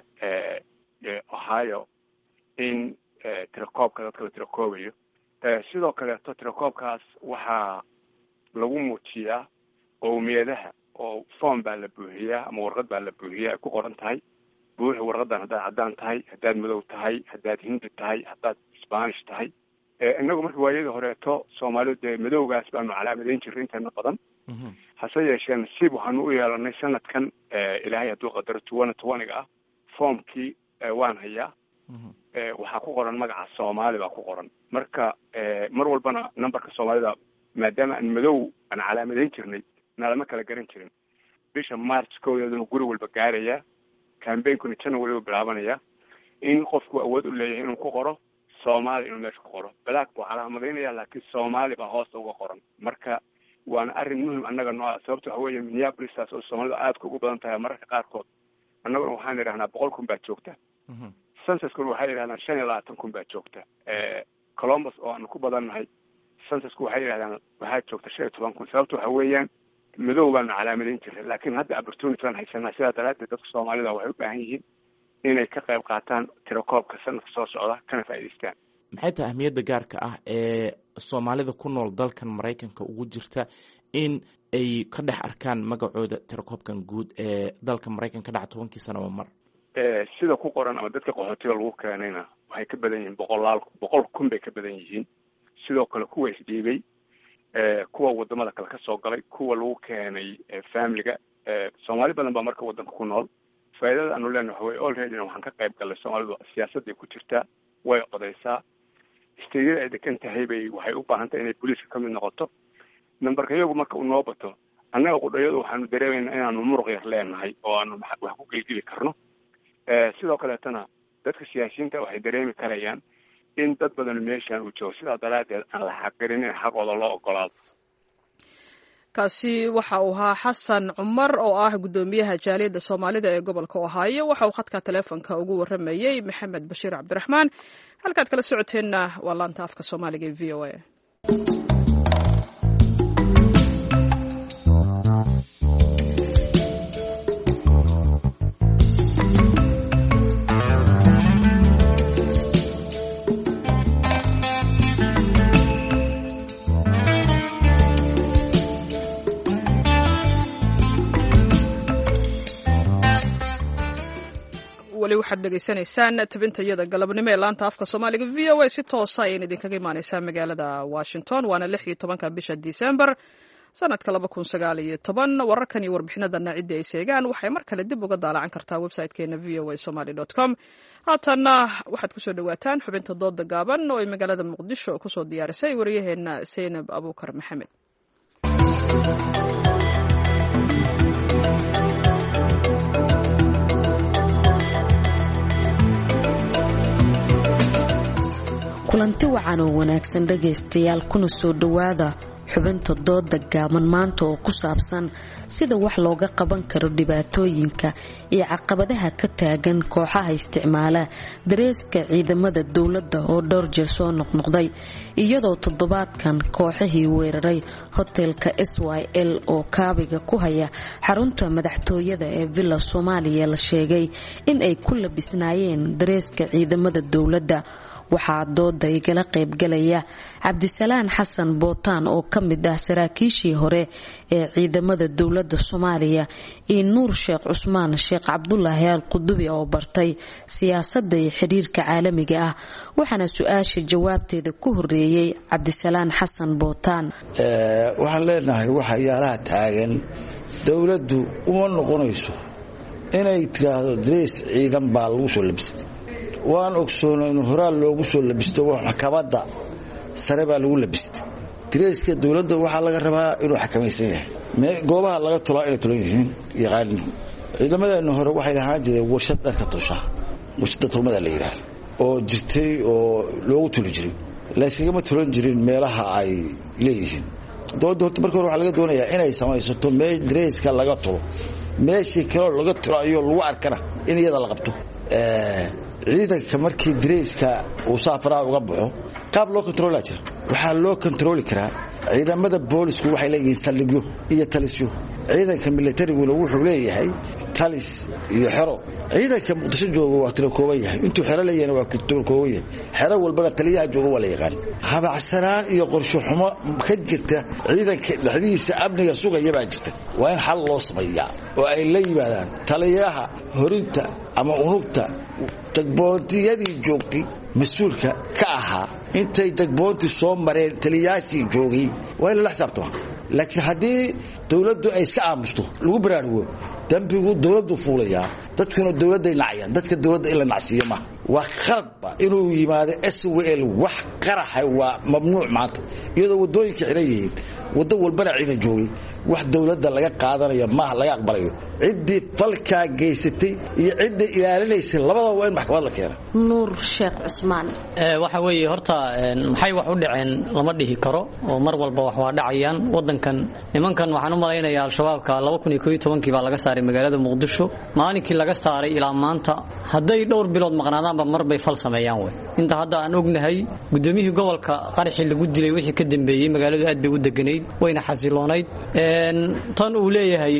ohio in tirakoobka dadka la tirakoobayo. Sidoo kaleeto tirakoobkaas waxaa lagu muujiyaa qowmiyadaha oo form baa la buuxiyaa ama warqad baa la buuxiyaa ay ku qoran tahay buuxi warqadan haddaad caddaan tahay, haddaad madow tahay, haddaad hindi tahay, haddaad Spanish tahay. Inagu marka waayadii horeeto Soomaalidu dee madowgaas baanu calaamadayn jirnay inteena badan. Hase yeeshee nasiib waxaanu u yeelanay sanadkan ilaahay hadduu qadaro 2020 ah formkii waan hayaa. Waxaa ku qoran magaca Soomaali baa ku qoran. Marka mar walbana numberka Soomaalida maadaama aan madow aan calaamadayn jirnay nalama kala garan jirin. Bisha March koodeeduna guri walba gaaraya campaign-kuna January uu bilaabanaya in qofku awood u leeyahay inuu ku qoro Soomaali inuu meesha ku qoro. Black buu calaamadaynaya laakiin Soomaali baa hoosta uga qoran. Marka waana arrin muhiim annaga noo sababtoo waxa weeye Minneapolis oo Soomaalida aad ugu badan tahay mararka qaarkood annaguna waxaan idhahnaa 100,000 baa joogta. Census-kuna waxay yidhahdaan 25,000 baa joogta. Columbus oo aan ku badannahay census-ku waxay yidhahdaan waxaa joogta 15,000 sababtoo waxa weeyaan madow baanu calaamadayn jiray laakiin hadda opportunity aan haysanaa sidaa daraaddeed dadka Soomaalida waxay u baahan yihiin inay ka qayb qaataan tirakoobka sanadka soo socda kana faa'iidaystaan. maxay tahay ahmiyadda gaarka ah ee Soomaalida ku nool dalkan Mareykanka ugu jirta in ay ka dhex arkaan magacooda tirakoobkan guud ee dalka Mareykanka dhaca 10 sano mar? Sida ku qoran ama dadka qaxootiga lagu keenayna waxay ka badan yihiin 100,000 bay ka badan yihiin. Sidoo kale kuwa isdhiibay kuwa wadamada kale ka soo galay kuwa lagu keenay family-ga Soomaali badan baa marka wadanka ku nool. Faa'iidada aanu leenahay way already waxaan ka qayb galay Soomaalidu siyaasadda ku jirta way qodaysaa isteeyada ay degan tahay bay waxay u baahan tahay inay booliiska ka mid noqoto. Numberka iyagu marka uu noo bato annaga qudhayadu waxaanu dareemaynaa inaanu muruq yar leenahay oo aanu wax ku gelgeli karno. Sidoo kaleetana dadka siyaasiyiinta waxay dareemi karayaan in dad badan meeshaan u joogo sidaa daraaddeed aan la xaqirinin in xaqooda loo ogolaado. kaasi waxa uu ahaa Xasan Cumar oo ah gudoomiyaha jaaliyadda Soomaalida ee gobolka Ohio waxa uu khadka telefoonka ugu waramayay Maxamed Bashiir Cabdiraxmaan halkaad kala socoteena waa laanta afka Soomaaliga ee VOA. waxaad dhageysanaysaan tabintayada galabnimo ee laanta afka Soomaaliga VOA si toos ah in idinkaga imaanaysa magaalada Washington waana 16 bisha December sanadka 2019 wararkan iyo warbixinadana cidii ay sheegaan waxay mar kale dib uga daalacan kartaa website-keena voasomali.com haatana waxaad ku soo dhawaataan xubinta dooda gaaban oo ay magaalada Muqdisho ku soo diyaarisay wariyaheena Zainab Abuukar Maxamed. kulanti wacan oo wanaagsan dhageystayaal kuna soo dhawaada xubinta dooda gaaban maanta oo ku saabsan sida wax looga qaban karo dhibaatooyinka iyo caqabadaha ka taagan kooxaha isticmaala dareeska ciidamada dawladda oo dhowr jeer soo noqnoqday iyadoo toddobaadkan kooxihii weeraray hotelka SYL oo kaabiga ku haya xarunta madaxtooyada ee Villa Soomaaliya la sheegay in ay ku labisnaayeen dareeska ciidamada dawladda waxaa dooda igala qayb galaya Cabdisalaan Xasan Bootaan oo ka mid ah saraakiishii hore ee ciidamada dawladda Soomaaliya iyo Nuur Sheekh Cusmaan Sheekh Cabdullaahi Al-Qudubi oo bartay siyaasadda iyo xiriirka caalamiga ah waxaana su'aasha jawaabteeda ku horeeyay Cabdisalaan Xasan Bootaan waxaan leenahay waxyaalaha taagan dawladdu uma noqonayso inay tiraahdo darees ciidan baa lagu soo labistay waan ogsoonay in horaal loogu soo labisto wax xakabada sare baa lagu labistay dareeska dawladda waxa laga rabaa inuu xakamaysan yahay goobaha laga tolaa inay tolan yihiin yaqaan ciidamadeena hore waxay lahaan jireen warshad dharka tosha warshada tolmada la yiraahdo oo jirtay oo loogu toli jiray laakiin tolan jirin meelaha ay leeyihiin dawladda horta markii hore waxa laga doonayaa inay samaysato meel dareeska laga tolo meeshii kale laga tolayo lagu arkana in iyada la qabto ciidanka markii dareeska uu saafara uga baxo qaab loo control jira waxa loo control karaa ciidamada boolisku waxay leeyihiin saldhigyo iyo talisyo ciidanka milatariguna wuxuu leeyahay talis iyo xero ciidanka muqdisho jooga waa tiro kooban yahay intuu xero leeyahayna waa tiro kooban yahay xero walbana taliyaha jooga waa la yaqaan habacsanaan iyo qorshe xumo ka jirta ciidanka dhexdiisa amniga sugaya baa jirta waa in xal loo sameeyaa oo ay la yimaadaan taliyaha horinta ama unugta tagbootiyadii joogtay mas-uulka ka ahaa intay tagboontii soo mareen taliyaashii joogay waa in la xisaabtama laakiin haddii dawladdu ay iska aamusto lagu baraarugo dambigu dawladdu fuulayaa dadkuna dawladday nacayaan dadka dawladda in la nacsiiyo maaha waa khaladba inuu yimaado SWL wax qaraxa waa mamnuuc maanta iyadoo wadooyinka xiran yihiin wado walbana ciidan joogay wax dawladda laga qaadanayo maaha laga aqbalayo ciddii falkaa geysatay iyo cidda ilaalinaysa labadaba waa in maxkamad la keena nuur sheekh cusmaan waxa weeye horta maxay wax u dhaceen lama dhihi karo oo mar walba wax waa dhacayaan wadankan nimankan waxaan u malaynayaa al-shabaabka 2011 baa laga saaray magaalada muqdisho maalinkii laga saaray ilaa maanta hadday dhowr bilood maqnaadaanba mar bay fal sameeyaan way inta hadda aan ognahay gudoomiyihii gobolka qaraxii lagu dilay wixii ka dambeeyay magaaladu aad bay u deganayd wayna xasiloonayd tan uu leeyahay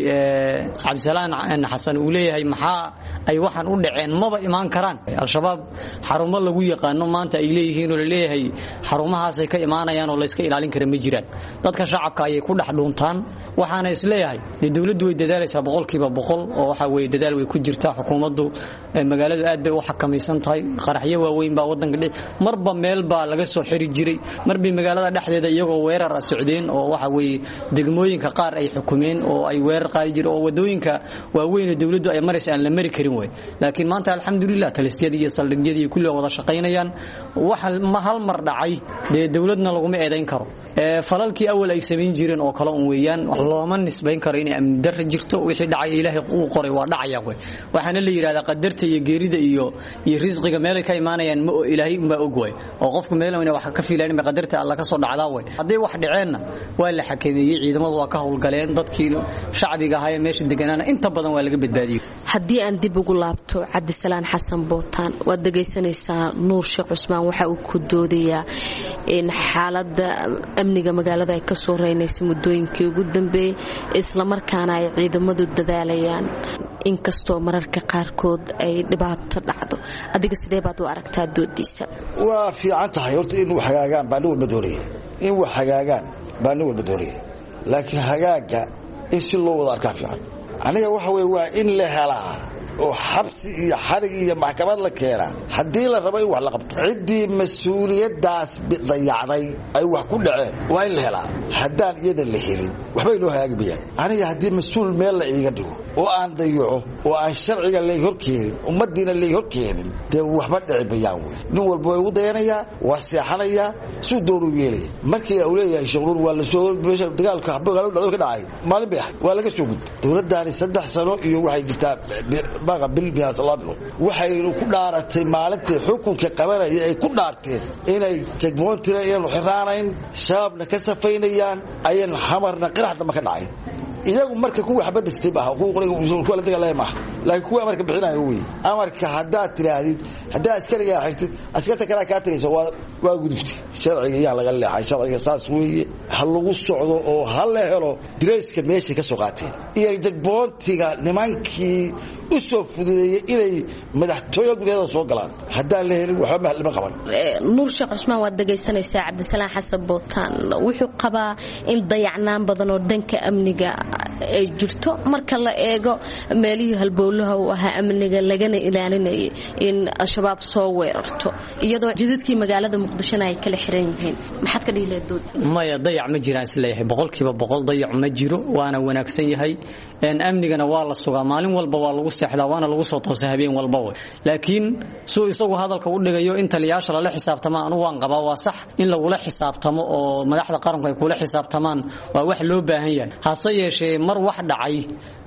cabdisalaan xasan uu leeyahay maxaa ay waxaan u dhaceen maba imaan karaan al-shabaab xarumo lagu yaqaano maanta ay leeyihiin oo la leeyahay xarumahaas ay ka imaanayaan oo la iska ilaalin kara ma jiraan dadka shacabka ayay ku dhex dhuuntaan waxaana is leeyahay dawladdu way dadaalaysaa 100% oo waxa weeye dadaal way ku jirtaa xukuumaddu magaaladu aad bay u xakamaysan tahay qaraxyo waaweyn baa wadanka marba meel baa laga soo xiri jiray marbii magaalada dhexdeeda iyagoo weerar socdeen oo waxa weeye degmooyinka qaar ay xukumeen oo ay weerar qaadi jireen oo wadooyinka waaweyn dawladdu ay maraysa aan la mari karin way laakiin maanta alxamdulillah talisyadii iyo saldhigyadii kulli wada shaqaynayaan waxa ma hal mar dhacay dawladna lagu ma eedayn karo falalkii awal ay sameyn jireen oo kale weeyaan looma nisbayn karo in amni darro jirto wixii dhacay ilaahay uu qoray waa dhacaya way waxaana la yiraahdaa qadarta iyo geerida iyo risqiga meel ka imaanayaan ma ilaahay ma og way oo qofku meel uu wax ka fiilaan ma qadarta Allah ka soo dhacdaa way haday wax dhaceena waa la xakameeyay ciidamadu waa ka howlgaleen dadkii shacbiga ahaa meesha deganaana inta badan waa laga badbaadiyay haddii aan dib ugu laabto cabdisalaan xasan bootaan waad dhageysanaysaa nuur sheekh cusmaan waxa uu ku doodayaa in xaaladda amniga magaalada ay ka soo reynayso muddooyinkii ugu dambeeyay isla markaana ay ciidamadu dadaalayaan inkastoo mararka qaarkood ay dhibaato dhacdo adiga sidee baad u aragtaa doodiisa waa fiican tahay horta in wax hagaagaan baa walba doonaya in wax hagaagaan baa walba doonaya laakiin hagaaga in si loo wada arkaa fiican aniga waxa weeye waa in la helaa oo xabsi iyo xarig iyo maxkamad la keenaa haddii la rabo in wax la qabto ciddii mas-uuliyaddaas dayacday ay wax ku dhaceen waa in la helaa haddaan iyada la helin waxbay noo hagaagmayaan aniga haddii mas-uul meel la iiga dhigo oo aan dayaco oo aan sharciga lay horkeenin ummaddiina lay horkeenin dee waxba dhici bayaan wey nin walba way ugu dayanayaa waa seexanayaa suu doonuu yeelaya markii uu leeyahay shuqluur waa la soo meesha dagaalka habaqalo ka dhacay maalin bay ahayd waa laga soo gudbay dawladdaani 3 sano iyo waxay jirtaa baqa bilbiya salaadlo waxay ku dhaaratay maalintii xukunka qabanaya ay ku dhaarteen inay jagmoontina iyo xiraanayn shaabna ka safaynayaan ayaan xamarna qiraxda ma ka dhacay iyagu marka kuwa xabadistay baa ku la dagaalay ma laakiin kuwa marka bixinayo way amarka hadaa tiraahdid hadaa askariga xirtid askarta kala ka tirayso waa gudubti sharciga yaa laga leexay sharciga saas weeye hal lagu socdo oo hal la helo direyska meesha ka soo qaateen iyo jagboontiga nimankii u soo fududeeyay inay madaxtooyada gudaheeda soo galaan hadaa la helin waxba ma qaban nuur sheekh cusmaan waad dhageysanaysaa cabdisalaan xasan bootaan wuxuu qabaa in dayacnaan badan oo dhanka amniga ay jirto marka la eego meelihii halbowlaha u ahaa amniga lagana ilaalinayay in al-shabaab soo weerarto iyadoo jidadkii magaalada muqdishona ay kala xiran yihiin maxaad ka dhihi lahayd dood maya dayac ma jiraan isleeyahay 100% dayac ma jiro waana wanaagsan yahay amnigana waa la sugaa maalin walba waa lagu seexdaa waana lagu soo toosaa habeen walba laakiin soo isagu hadalka u dhigayo in taliyaasha la xisaabtamo anu waan qabaa waa sax in lagu la xisaabtamo oo madaxda qaranku ay kula xisaabtamaan waa wax loo baahan yahay hase yeeshee mar wax dhacay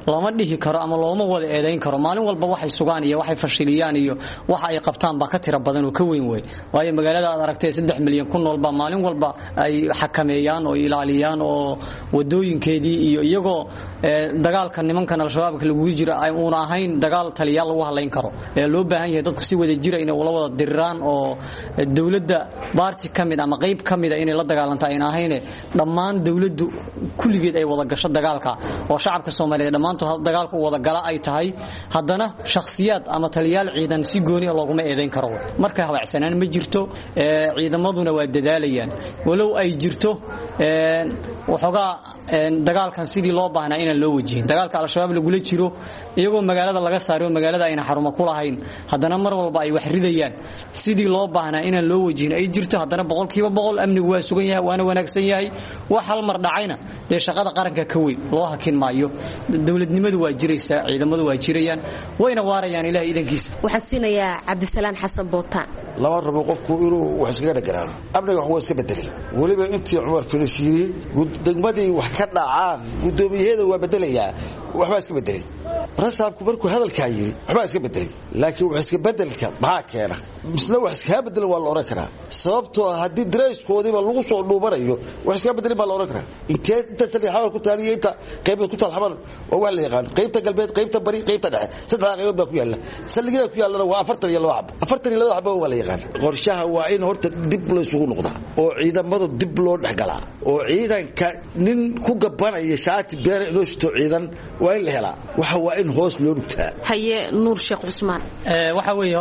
lama dhihi karo ama looma wada eedayn karo maalin walba waxay sugaan iyo waxay fashiliyaan iyo waxa ay qabtaan baa ka tira badan oo ka weyn way waayo magaalada aad aragtay 3 milyan ku nool baa maalin walba ay xakameeyaan oo ilaaliyaan oo wadooyinkeedii iyo iyagoo dagaalka nimankan al-shabaabka lagu jiro ay uuna ahayn dagaal taliyaal lagu halayn karo ee loo baahan yahay dadku si wada jira inay wada diriraan oo dawladda baarti kamid ama qayb kamid inay la dagaalanto ay ahayn dhammaan dawladdu kulligeed ay wada gasho dagaalka oo shacabka Soomaaliyeed dhamaantood dagaalku wada gala ay tahay haddana shakhsiyaad ama taliyaal ciidan si gooni ah looguma eedayn karo marka hawacsanaan ma jirto ciidamaduna waa dadaalayaan walow ay jirto waxoogaa dagaalkan sidii loo baahnaa inaan loo wajihin dagaalka al-shabaab lagula jiro iyagoo magaalada laga saaro magaalada ayna xarumo ku lahayn haddana mar walba ay wax ridayaan sidii loo baahnaa inaan loo wajihin ay jirto haddana 100% amnigu waa sugan yahay waana wanaagsan yahay wax hal mar dhacayna de shaqada qaranka ka weyn loo hakin maayo dawladnimadu waa jiraysaa ciidamadu waa jirayaan wayna waarayaan ilaahay idankiisa waxaan siinayaa Cabdisalaan Xasan Bootaan laba rabo qofku inuu wax iskaga dhagaraan amniga wax waa iska bedelay waliba intii Umar Filishiiri degmadii wax ka dhacaan gudoomiyaheeda waa bedelayaa waxba iska bedelay rasaabku markuu hadalka yiri waxba iska bedelay laakiin wax iska bedelka maxaa keena misla wax iska bedel waa la oran karaa sababtoo hadii dareyskoodiba lagu soo dhuubanayo wax iska bedel baa la oran karaa inta saliixada ku taaliye inta qaybta ku talxaban oo wax la yaqaan qaybta galbeed qaybta bari qaybta dhexe saddex qaybood baa ku yaala saligiina ku yaala waa 42 xabo waa la yaqaan qorshaha waa in horta dib loo isugu noqdaa oo ciidamadu dib loo dhaxgalaa oo ciidanka nin ku gabanaya shaati beer inoo shito ciidan waa in la helaa waxa waa in hoos loo dhigtaa haye Nuur Sheekh Cusmaan waxa weeye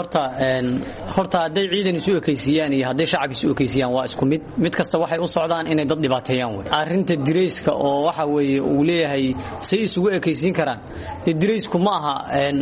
horta haday ciidan isu ekeysiyaan iyo haday shacab isu ekeysiyaan waa isku mid kasta waxay u socdaan inay dad dhibaateeyaan way arinta direyska oo waxa weeye uu leeyahay si isugu ekeysiin karaan direysku ma aha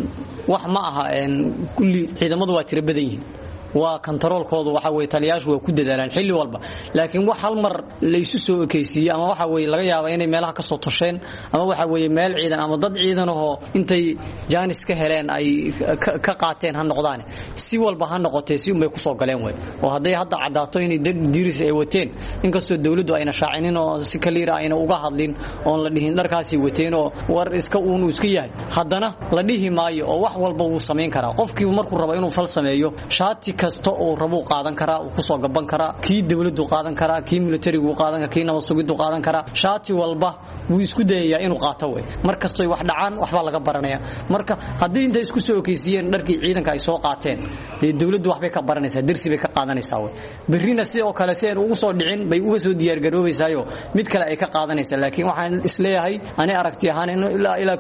wax ma aha kulli ciidamadu waa tiro badan yihiin waa controlkoodu waxa way taliyaashu waa ku dadaalaan xilli walba laakiin wax hal mar la isu soo ekeysiyay ama waxa way laga yaabaa inay meelaha ka soo tosheen ama waxa way meel ciidan ama dad ciidan oo intay jaanis ka heleen ay ka qaateen ha noqdaan si walba ha noqotay si umay ku soo galeen way oo haday hadda cadaato inay diris ay wateen inkastoo dawladdu ayna shaacinin oo si kaliira ayna uga hadlin oo la dhihin dharkaasi wateen oo war iska yahay haddana la dhihi maayo oo wax walba uu sameyn karaa qofkii markuu rabo inuu fal sameeyo shaati kasto oo rabo qaadan kara oo ku soo gaban kara kii dawladdu qaadan kara kii militarigu qaadan kara kii nabad sugiddu qaadan kara shaati walba wuu isku dayayaa inuu qaato way markastoo wax dhacaan waxba laga baranaya marka hadii inta isku soo okeysiyeen dharkii ciidanka ay soo qaateen dawladdu waxbay ka baranaysaa darsi bay ka qaadanaysaa way berrina sidoo kale si ay ugu soo dhicin bay uga soo diyaar garoobaysaayo mid kale ay ka qaadanaysaa laakiin waxaan isleeyahay ani aragti ahaan ilaa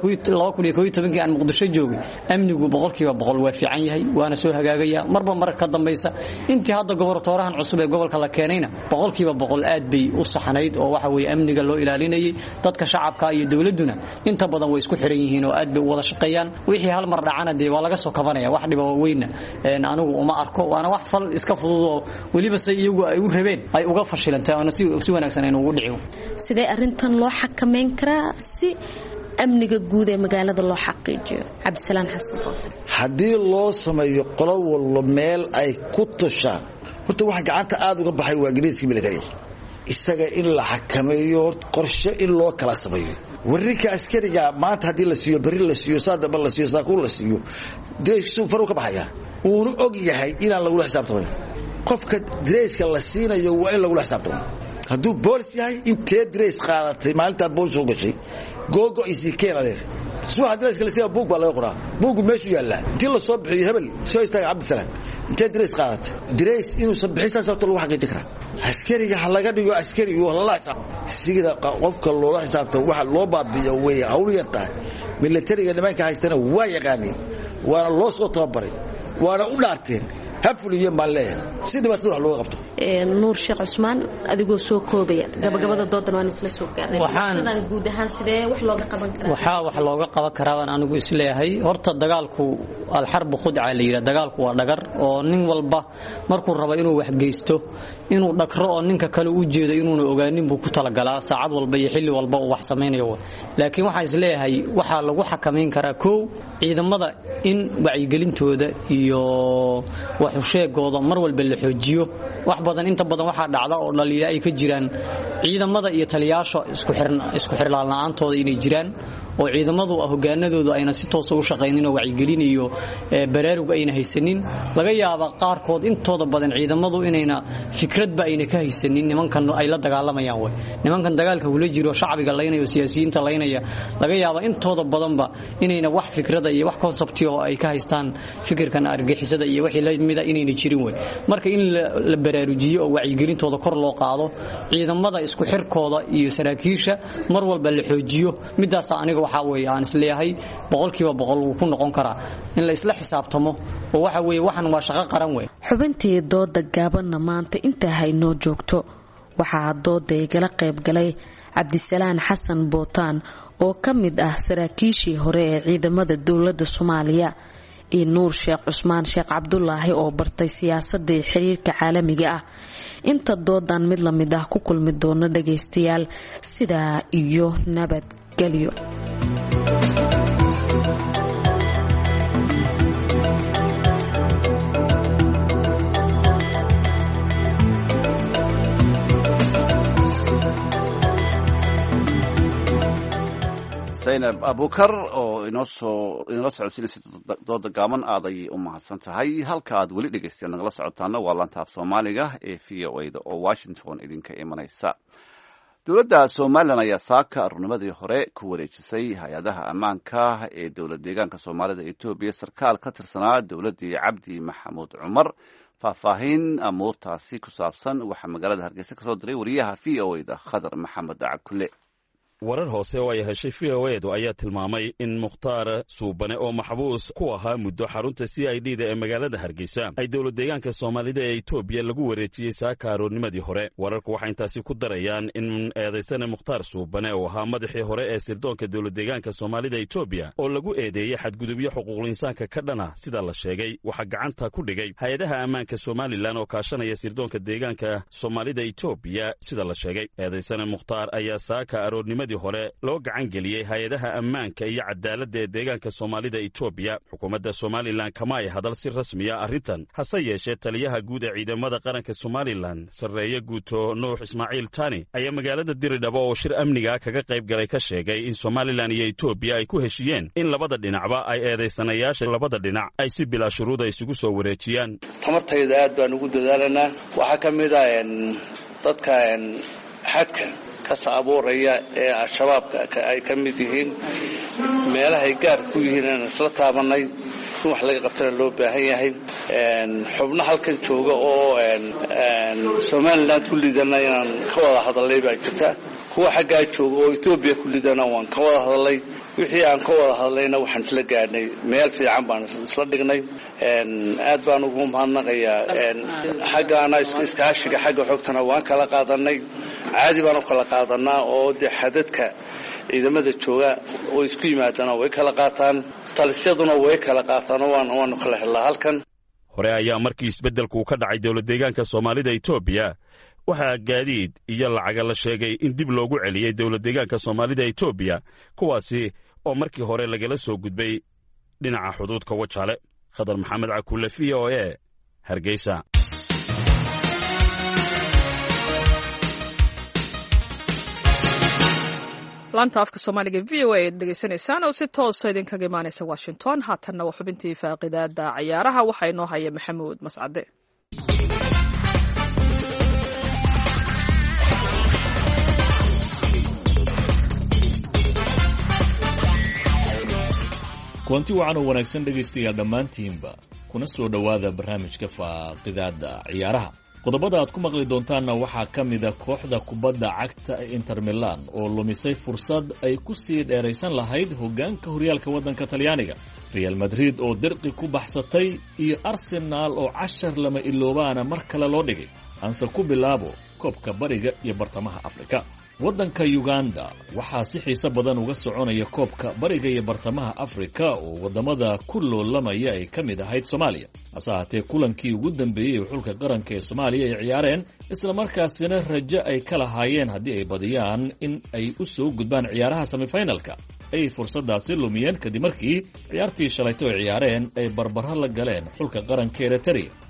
2011 aan Muqdisho joogay amnigu 100% waa fiican yahay waana soo hagaagaya marba marka dambaysa intii hadda goboltoorahan cusub ee gobolka la keenayna 100% aad bay u saxanayd oo waxa weey amniga loo ilaalinayay dadka shacabka iyo dawladuna inta badan way isku xiran yihiin oo aad bay wada shaqeeyaan wixii hal mar dhacana de waa laga soo kabanaya wax dhibo weyn anigu uma arko waana wax fal iska fudud oo waliba say iyagu ay u rabeen ay uga fashilantay oo si wanaagsan ay ugu dhicin sidee arintan loo xakameyn karaa si amniga guud ee magaalada loo xaqiijiyo Cabdisalaan Xasan Bootaan hadii loo sameeyo qolo walba meel ay ku toshaan horta waxa gacanta aad uga baxay waa ingiriiska military isaga in la xakameeyo qorshe in loo kala sameeyo warrinka askariga maanta hadii la siiyo bari la siiyo saadaba la siiyo saaku la siiyo deegsuu faru ka baxaya uu og yahay inaan lagu xisaabtamo qofka dreeska la siinayo waa in lagu xisaabtamo haduu boolis yahay intee drees qaadatay maalinta boolis soo gashay googo isi keenadeer soo hadii iska leeyahay buug baa laga qoraa buugu meeshu yaala intii la soo bixiyo hebel soo istaag Cabdisalaan intee drees qaadatay drees inuu sabixiisa sababta lagu xaqiijin karaa askariga laga dhigo askari oo la xisaab sigida qofka loo xisaabto waxa loo baabiyo way hawliyada militariga nimanka haystana waa yaqaaniin waana loo soo tababaray waana u dhaarteen hafuliye malee si dhibaatada wax loo qabto Nuur Sheekh Cusmaan adigoo soo koobaya gabagabada doodan waan isla soo gaarnay waxaan guud ahaan sidee wax looga qaban karaa wax looga qaban karaa anigu isleeyahay horta dagaalku al-harb khud'a leeyahay dagaalku waa dhagar oo nin walba markuu rabo inuu wax geysto inuu dhakro oo ninka kale u jeedo inuu ogaanin buu ku talagalaa saacad walba iyo xilli walba uu wax sameeyo laakiin waxa isleeyahay waxa lagu xakameyn karaa ciidamada in wacyigelintooda iyo waxusheegooda mar walba la xoojiyo wax badan inta badan waxaa dhacda oo dhaliilo ay ka jiraan ciidamada iyo taliyaasha isku xirlaalna'aantooda inay jiraan oo ciidamadu hogaanadoodu ayna si toos u shaqaynin oo wacyigelin iyo baraarug ayna haysanin laga yaaba qaarkood intooda badan ciidamadu inayna fikradba ayna ka haysanin nimankan ay la dagaalamayaan way nimankan dagaalka ula jiro shacbiga laynayo siyaasiyiinta laynaya laga yaaba intooda badanba inayna wax fikrada iyo wax concept oo ay ka haystaan fikirkan argagixisada iyo wixii la mid ah inayna jirin way marka in la baraarujiyo oo wacyigelintooda kor loo qaado ciidamada isku xirkooda iyo saraakiisha mar walba la xoojiyo midaas aniga waxa weeye aan isleeyahay 100% uu ku noqon karaa in la isla xisaabtamo oo waxa weeye waxan waa shaqo qaran way xubintii dooda gaabanna maanta inta haynoo joogto waxaa dooda igala qayb galay Cabdisalaan Xasan Bootaan oo ka mid ah saraakiishii hore ee ciidamada dawladda Soomaaliya iyo Nuur Sheekh Cusmaan Sheekh Cabdullaahi oo bartay siyaasadda iyo xiriirka caalamiga ah inta doodan mid la mid ah ku kulmi doona dhageystayaal sidaa iyo nabadgelyo. Zainab Abukar oo inoo socodsiinaysa dooda gaaban aad ayay u mahadsan tahay halka aad weli dhegeystayaal nagala socotaana waa laanta af Soomaaliga ee VOA-da oo Washington idinka imanaysa. Dowladda Somaliland ayaa saaka arurnimadii hore ku wareejisay hay-adaha ammaanka ee dowlad deegaanka Soomaalida Itoobiya sarkaal ka tirsanaa dowladdii Cabdi Maxamuud Cumar. faahfaahin amuurtaasi ku saabsan waxaa magaalada Hargeysa ka soo diray wariyaha VOA-da Khadar Maxamed Cakule. warar hoose oo ay heshay VOA-du ayaa tilmaamay in Mukhtaar Suubane oo maxbuus ku ahaa muddo xarunta CID-da ee magaalada Hargeysa ay dowlad deegaanka Soomaalida ee Itoobiya lagu wareejiyay saaka aroornimadii hore. wararku waxay intaasi ku darayaan in eedaysane Mukhtaar Suubane oo ahaa madaxii hore ee sirdoonka dowlad deegaanka Soomaalida Itoobiya oo lagu eedeeyay xadgudubyo xuquuqul insaanka ka dhana sida la sheegay waxa gacanta ku dhigay hay-adaha ammaanka Somaliland oo kaashanaya sirdoonka deegaanka Soomaalida Itoobiya sida la sheegay. eedaysane Mukhtaar ayaa saaka aroornimadii hore loo gacan geliyay hay-adaha ammaanka iyo cadaaladda ee deegaanka Soomaalida Itoobiya. xukuumadda Somaliland kama ay hadal si rasmi ah arrintan hase yeeshee taliyaha guud ee ciidamada qaranka Somaliland sarreeye guuto Nuux Ismaaciil Tani ayaa magaalada Diridhabo oo shir amniga kaga qayb galay ka sheegay in Somaliland iyo Itoobiya ay ku heshiyeen in labada dhinacba ay eedeysanayaasha labada dhinac ay si bilaa shuruud isugu soo wareejiyaan. tamartayda aad baan ugu dadaalanaa waxaa ka mid ah dadka xadka abuuraya ee al-shabaabka ay ka mid yihiin meelahay gaar ku yihiin aan isla taabanay in wax laga qabtana loo baahan yahay. xubno halkan jooga oo Somaliland ku lidana inaan ka wada hadalay baa jirta kuwa xaggaa jooga oo Itoobiya ku lidana waan ka wada hadalay wixii aan ka wada hadlayna waxaan isla gaadhnay meel fiican baan isla dhignay. aad baan ugu mahadnaqayaa xaggaana iskaashiga xagga xogtana waan kala qaadanay caadi baan u kala qaadanaa oo dee xadadka ciidamada jooga oo isku yimaadana way kala qaataan talisyaduna way kala qaataan waanu kala helnaa halkan. hore ayaa markii isbeddelku ka dhacay dowlad deegaanka Soomaalida Itoobiya waxaa gaadiid iyo lacaga la sheegay in dib loogu celiyay dowlad deegaanka Soomaalida Itoobiya kuwaasi oo markii hore lagala soo gudbay dhinaca xuduudka Wajaale. Khadar Maxamed Cakule VOA Hargeysa. laanta afka Soomaaliga VOA dhageysanaysaan oo si toos ah idinkaga imaanaysa Washington. haatanna waa xubintii faaqidaada ciyaaraha waxaa inoo haya Maxamuud Mascade. kulanti wacan oo wanaagsan dhegaystayaal dhammaantiinba kuna soo dhowaada barnaamijka faaqidaada ciyaaraha. qodobada aad ku maqli doontaanna waxaa ka mida kooxda kubadda cagta ee Inter Milan oo lumisay fursad ay ku sii dheeraysan lahayd hoggaanka horyaalka waddanka Talyaaniga, Real Madrid oo dirqi ku baxsatay iyo Arsenal oo cashar lama iloobaana mar kale loo dhigay. aanse ku bilaabo koobka bariga iyo bartamaha Afrika. waddanka Uganda waxaa si xiiso badan uga soconaya koobka bariga iyo bartamaha Afrika oo wadamada ku loolamaya ay ka mid ahayd Soomaaliya. hase haatee kulankii ugu dambeeyey xulka qaranka ee Soomaaliya ay ciyaareen isla markaasina rajo ay ka lahaayeen haddii ay badiyaan in ay u soo gudbaan ciyaaraha semifinalka ay fursadaasi lumiyeen kadib markii ciyaartii shalayto ay ciyaareen ay barbaro la galeen xulka qaranka Eritrea.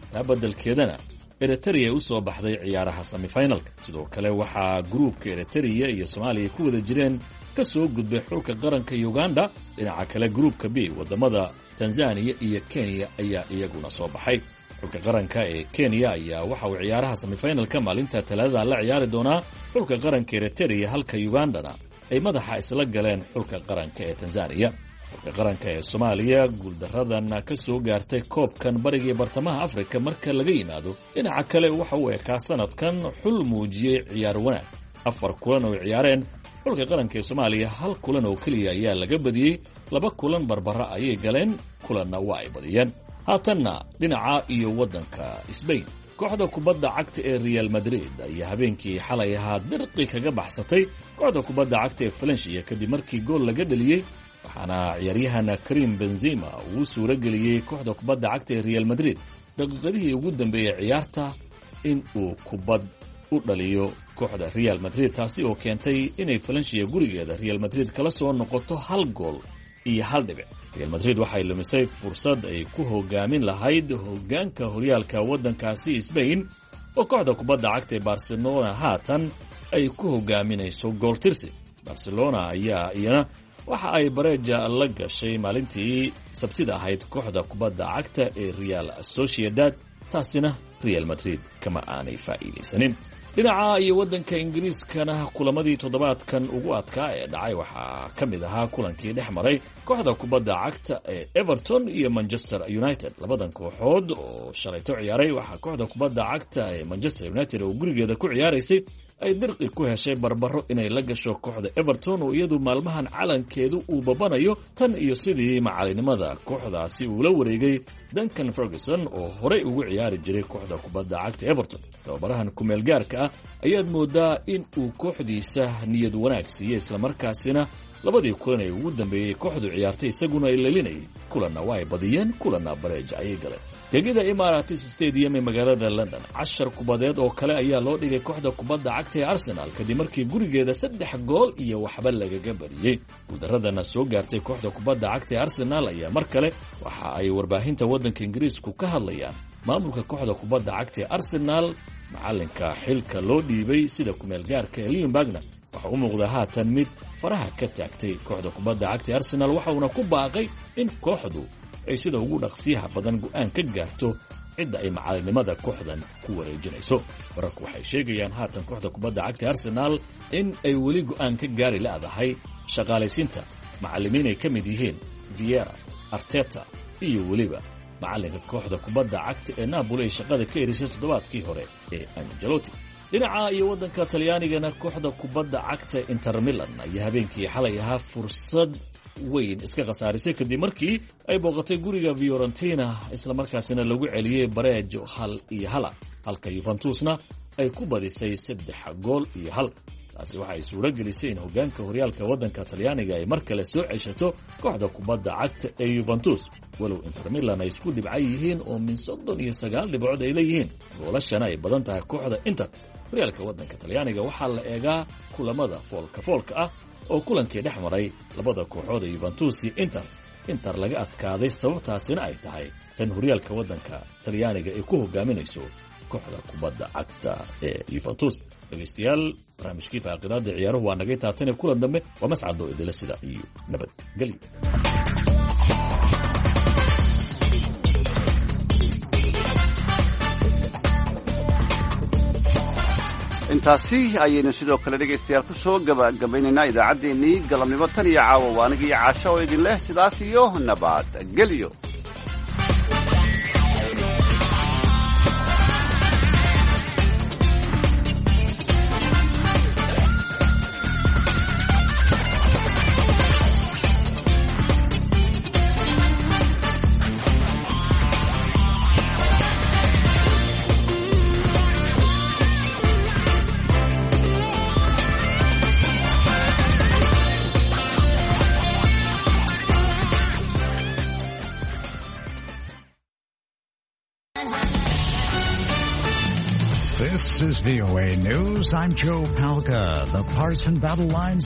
taa beddelkeedana eritrea u soo baxday ciyaaraha semifinalka. sidoo kale waxaa gruubka eritrea iyo soomaaliya ku wada jireen ka soo gudbay xulka qaranka uganda. dhinaca kale gruubka b waddamada tanzaniya iyo kenya ayaa iyaguna soo baxay. xulka qaranka ee kenya ayaa waxa uu ciyaaraha semifinalka maalinta talaadada la ciyaari doonaa xulka qaranka eritrea, halka ugandana ay madaxa isla galeen xulka qaranka ee tanzaniya. xulka qaranka ee soomaaliya guuldaradan ka soo gaartay koobkan bariga iyo bartamaha afrika marka laga yimaado. dhinaca kale waxa uu ekaa sanadkan xul muujiyey ciyaar wanaag. 4 kulan oo ciyaareen xulka qaranka ee soomaaliya, 1 kulan oo keliya ayaa laga badiyey, 2 kulan barbara ayay galeen, kulanna waa ay badiyeen. haatanna dhinaca iyo waddanka Spain, kooxda kubadda cagta ee Real Madrid ayaa habeenkii xalay ahaa dirqi kaga baxsatay kooxda kubadda cagta ee Valencia kadib markii gool laga dhaliyey, waxaana ciyaaryahan Karim Benzema uu suuro geliyey kooxda kubadda cagta ee Real Madrid daqiiqadihii ugu dambeeyay ciyaarta in uu kubad u dhaliyo kooxda Real Madrid, taasi oo keentay inay Valencia gurigeeda Real Madrid kala soo noqoto 1 gool iyo 1 dhibic. Real Madrid waxay lumisay fursad ay ku hogaamin lahayd hoggaanka horyaalka waddankaasi Spain oo kooxda kubadda cagta ee Barcelona haatan ay ku hogaaminayso gool tirsi. Barcelona ayaa iyana waxa ay bareeja la gashay maalintii Sabtida ahayd kooxda kubadda cagta ee Real Sociedad, taasina Real Madrid kama aanay faa'iideysanin. dhinaca iyo waddanka Ingiriiskana kulamadii toddobaadkan ugu adkaa ee dhacay waxaa ka mid ahaa kulankii dhex maray kooxda kubadda cagta ee Everton iyo Manchester United. labadan kooxood oo shalayto ciyaaray waxaa kooxda kubadda cagta ee Manchester United oo gurigeeda ku ciyaaraysay ay dirqi ku heshay barbaro inay la gasho kooxda Everton oo iyadu maalmahan calankeedu uu babanayo tan iyo sidii macalinimada kooxdaasi uu la wareegay Duncan Ferguson oo horey ugu ciyaari jiray kooxda kubadda cagta Everton. tababarahan kumeel gaarka ah ayaad moodaa in uu kooxdiisa niyad wanaag siiyey, isla markaasina labadii kulan ee ugu dambeeyey kooxdu ciyaartay isaguna ay lelinayay, kulanna waa ay badiyeen, kulanna bareeja ayay galeen. gegida Emirates Stadium ee magaalada London 10 kubadeed oo kale ayaa loo dhigay kooxda kubadda cagta ee Arsenal kadib markii gurigeeda 3 gool iyo waxba lagaga bariyey. guuldaradana soo gaartay kooxda kubadda cagta ee Arsenal ayaa mar kale waxa ay warbaahinta waddanka Ingiriisku ka hadlayaan maamulka kooxda kubadda cagta ee Arsenal. macalinka xilka loo dhiibay sida kumeel gaarka ee Liambagna waxa uu muuqdaa haatan mid faraha ka taagtay kooxda kubadda cagta ee Arsenal, waxauna ku baaqay in kooxdu ay sida ugu dhaqsiyaha badan go'aan ka gaarto cidda ay macalinimada kooxdan ku wareejinayso. wararku waxay sheegayaan haatan kooxda kubadda cagta ee Arsenal in ay weli go'aan ka gaari laadahay shaqaalaysiinta macallimiin ay ka mid yihiin Vieira, Arteta iyo weliba macalinka kooxda kubadda cagta ee Napoli ay shaqada ka erisay toddobaadkii hore ee Ancelotti. dhinaca iyo waddanka Talyaanigana kooxda kubadda cagta Inter Milan ayaa habeenkii xalay ahaa fursad weyn iska khasaarisay kadib markii ay booqatay guriga Fiorentina, isla markaasina lagu celiyey bareejo 1-1, halka Juventusna ay ku badisay 3 gool iyo 1. taasi waxay suuro gelisay in hoggaanka horyaalka waddanka Talyaaniga ay mar kale soo ceshato kooxda kubadda cagta ee Juventus, walow Inter Milan ay isku dhibcay yihiin oo min 39 dhibcood ay leeyihiin, goolashana ay badan tahay kooxda Inter. horyaalka waddanka Talyaaniga waxaa la eegaa kulamada foolka ah oo kulankii dhex maray labada kooxood ee Juventus iyo Inter laga adkaaday, sababtaasina ay tahay tan horyaalka waddanka Talyaaniga ay ku hogaaminayso kooxda kubadda cagta ee Juventus. dhegeystayaal, barnaamijkii faaqidaada ciyaaruhu waa naga taabtanay. kulan dambe waa mascado idila sida iyo nabadgelyo. intaasi ayaynu sidoo kale dhegaystayaal ku soo gabagabaynaynaa idaacaddeenii galabnimo tan iyo caawa. waa aniga iyo caasho oo idin leh sidaas iyo nabadgelyo. This is VOA News. I'm Joe Palca. The partisan battle lines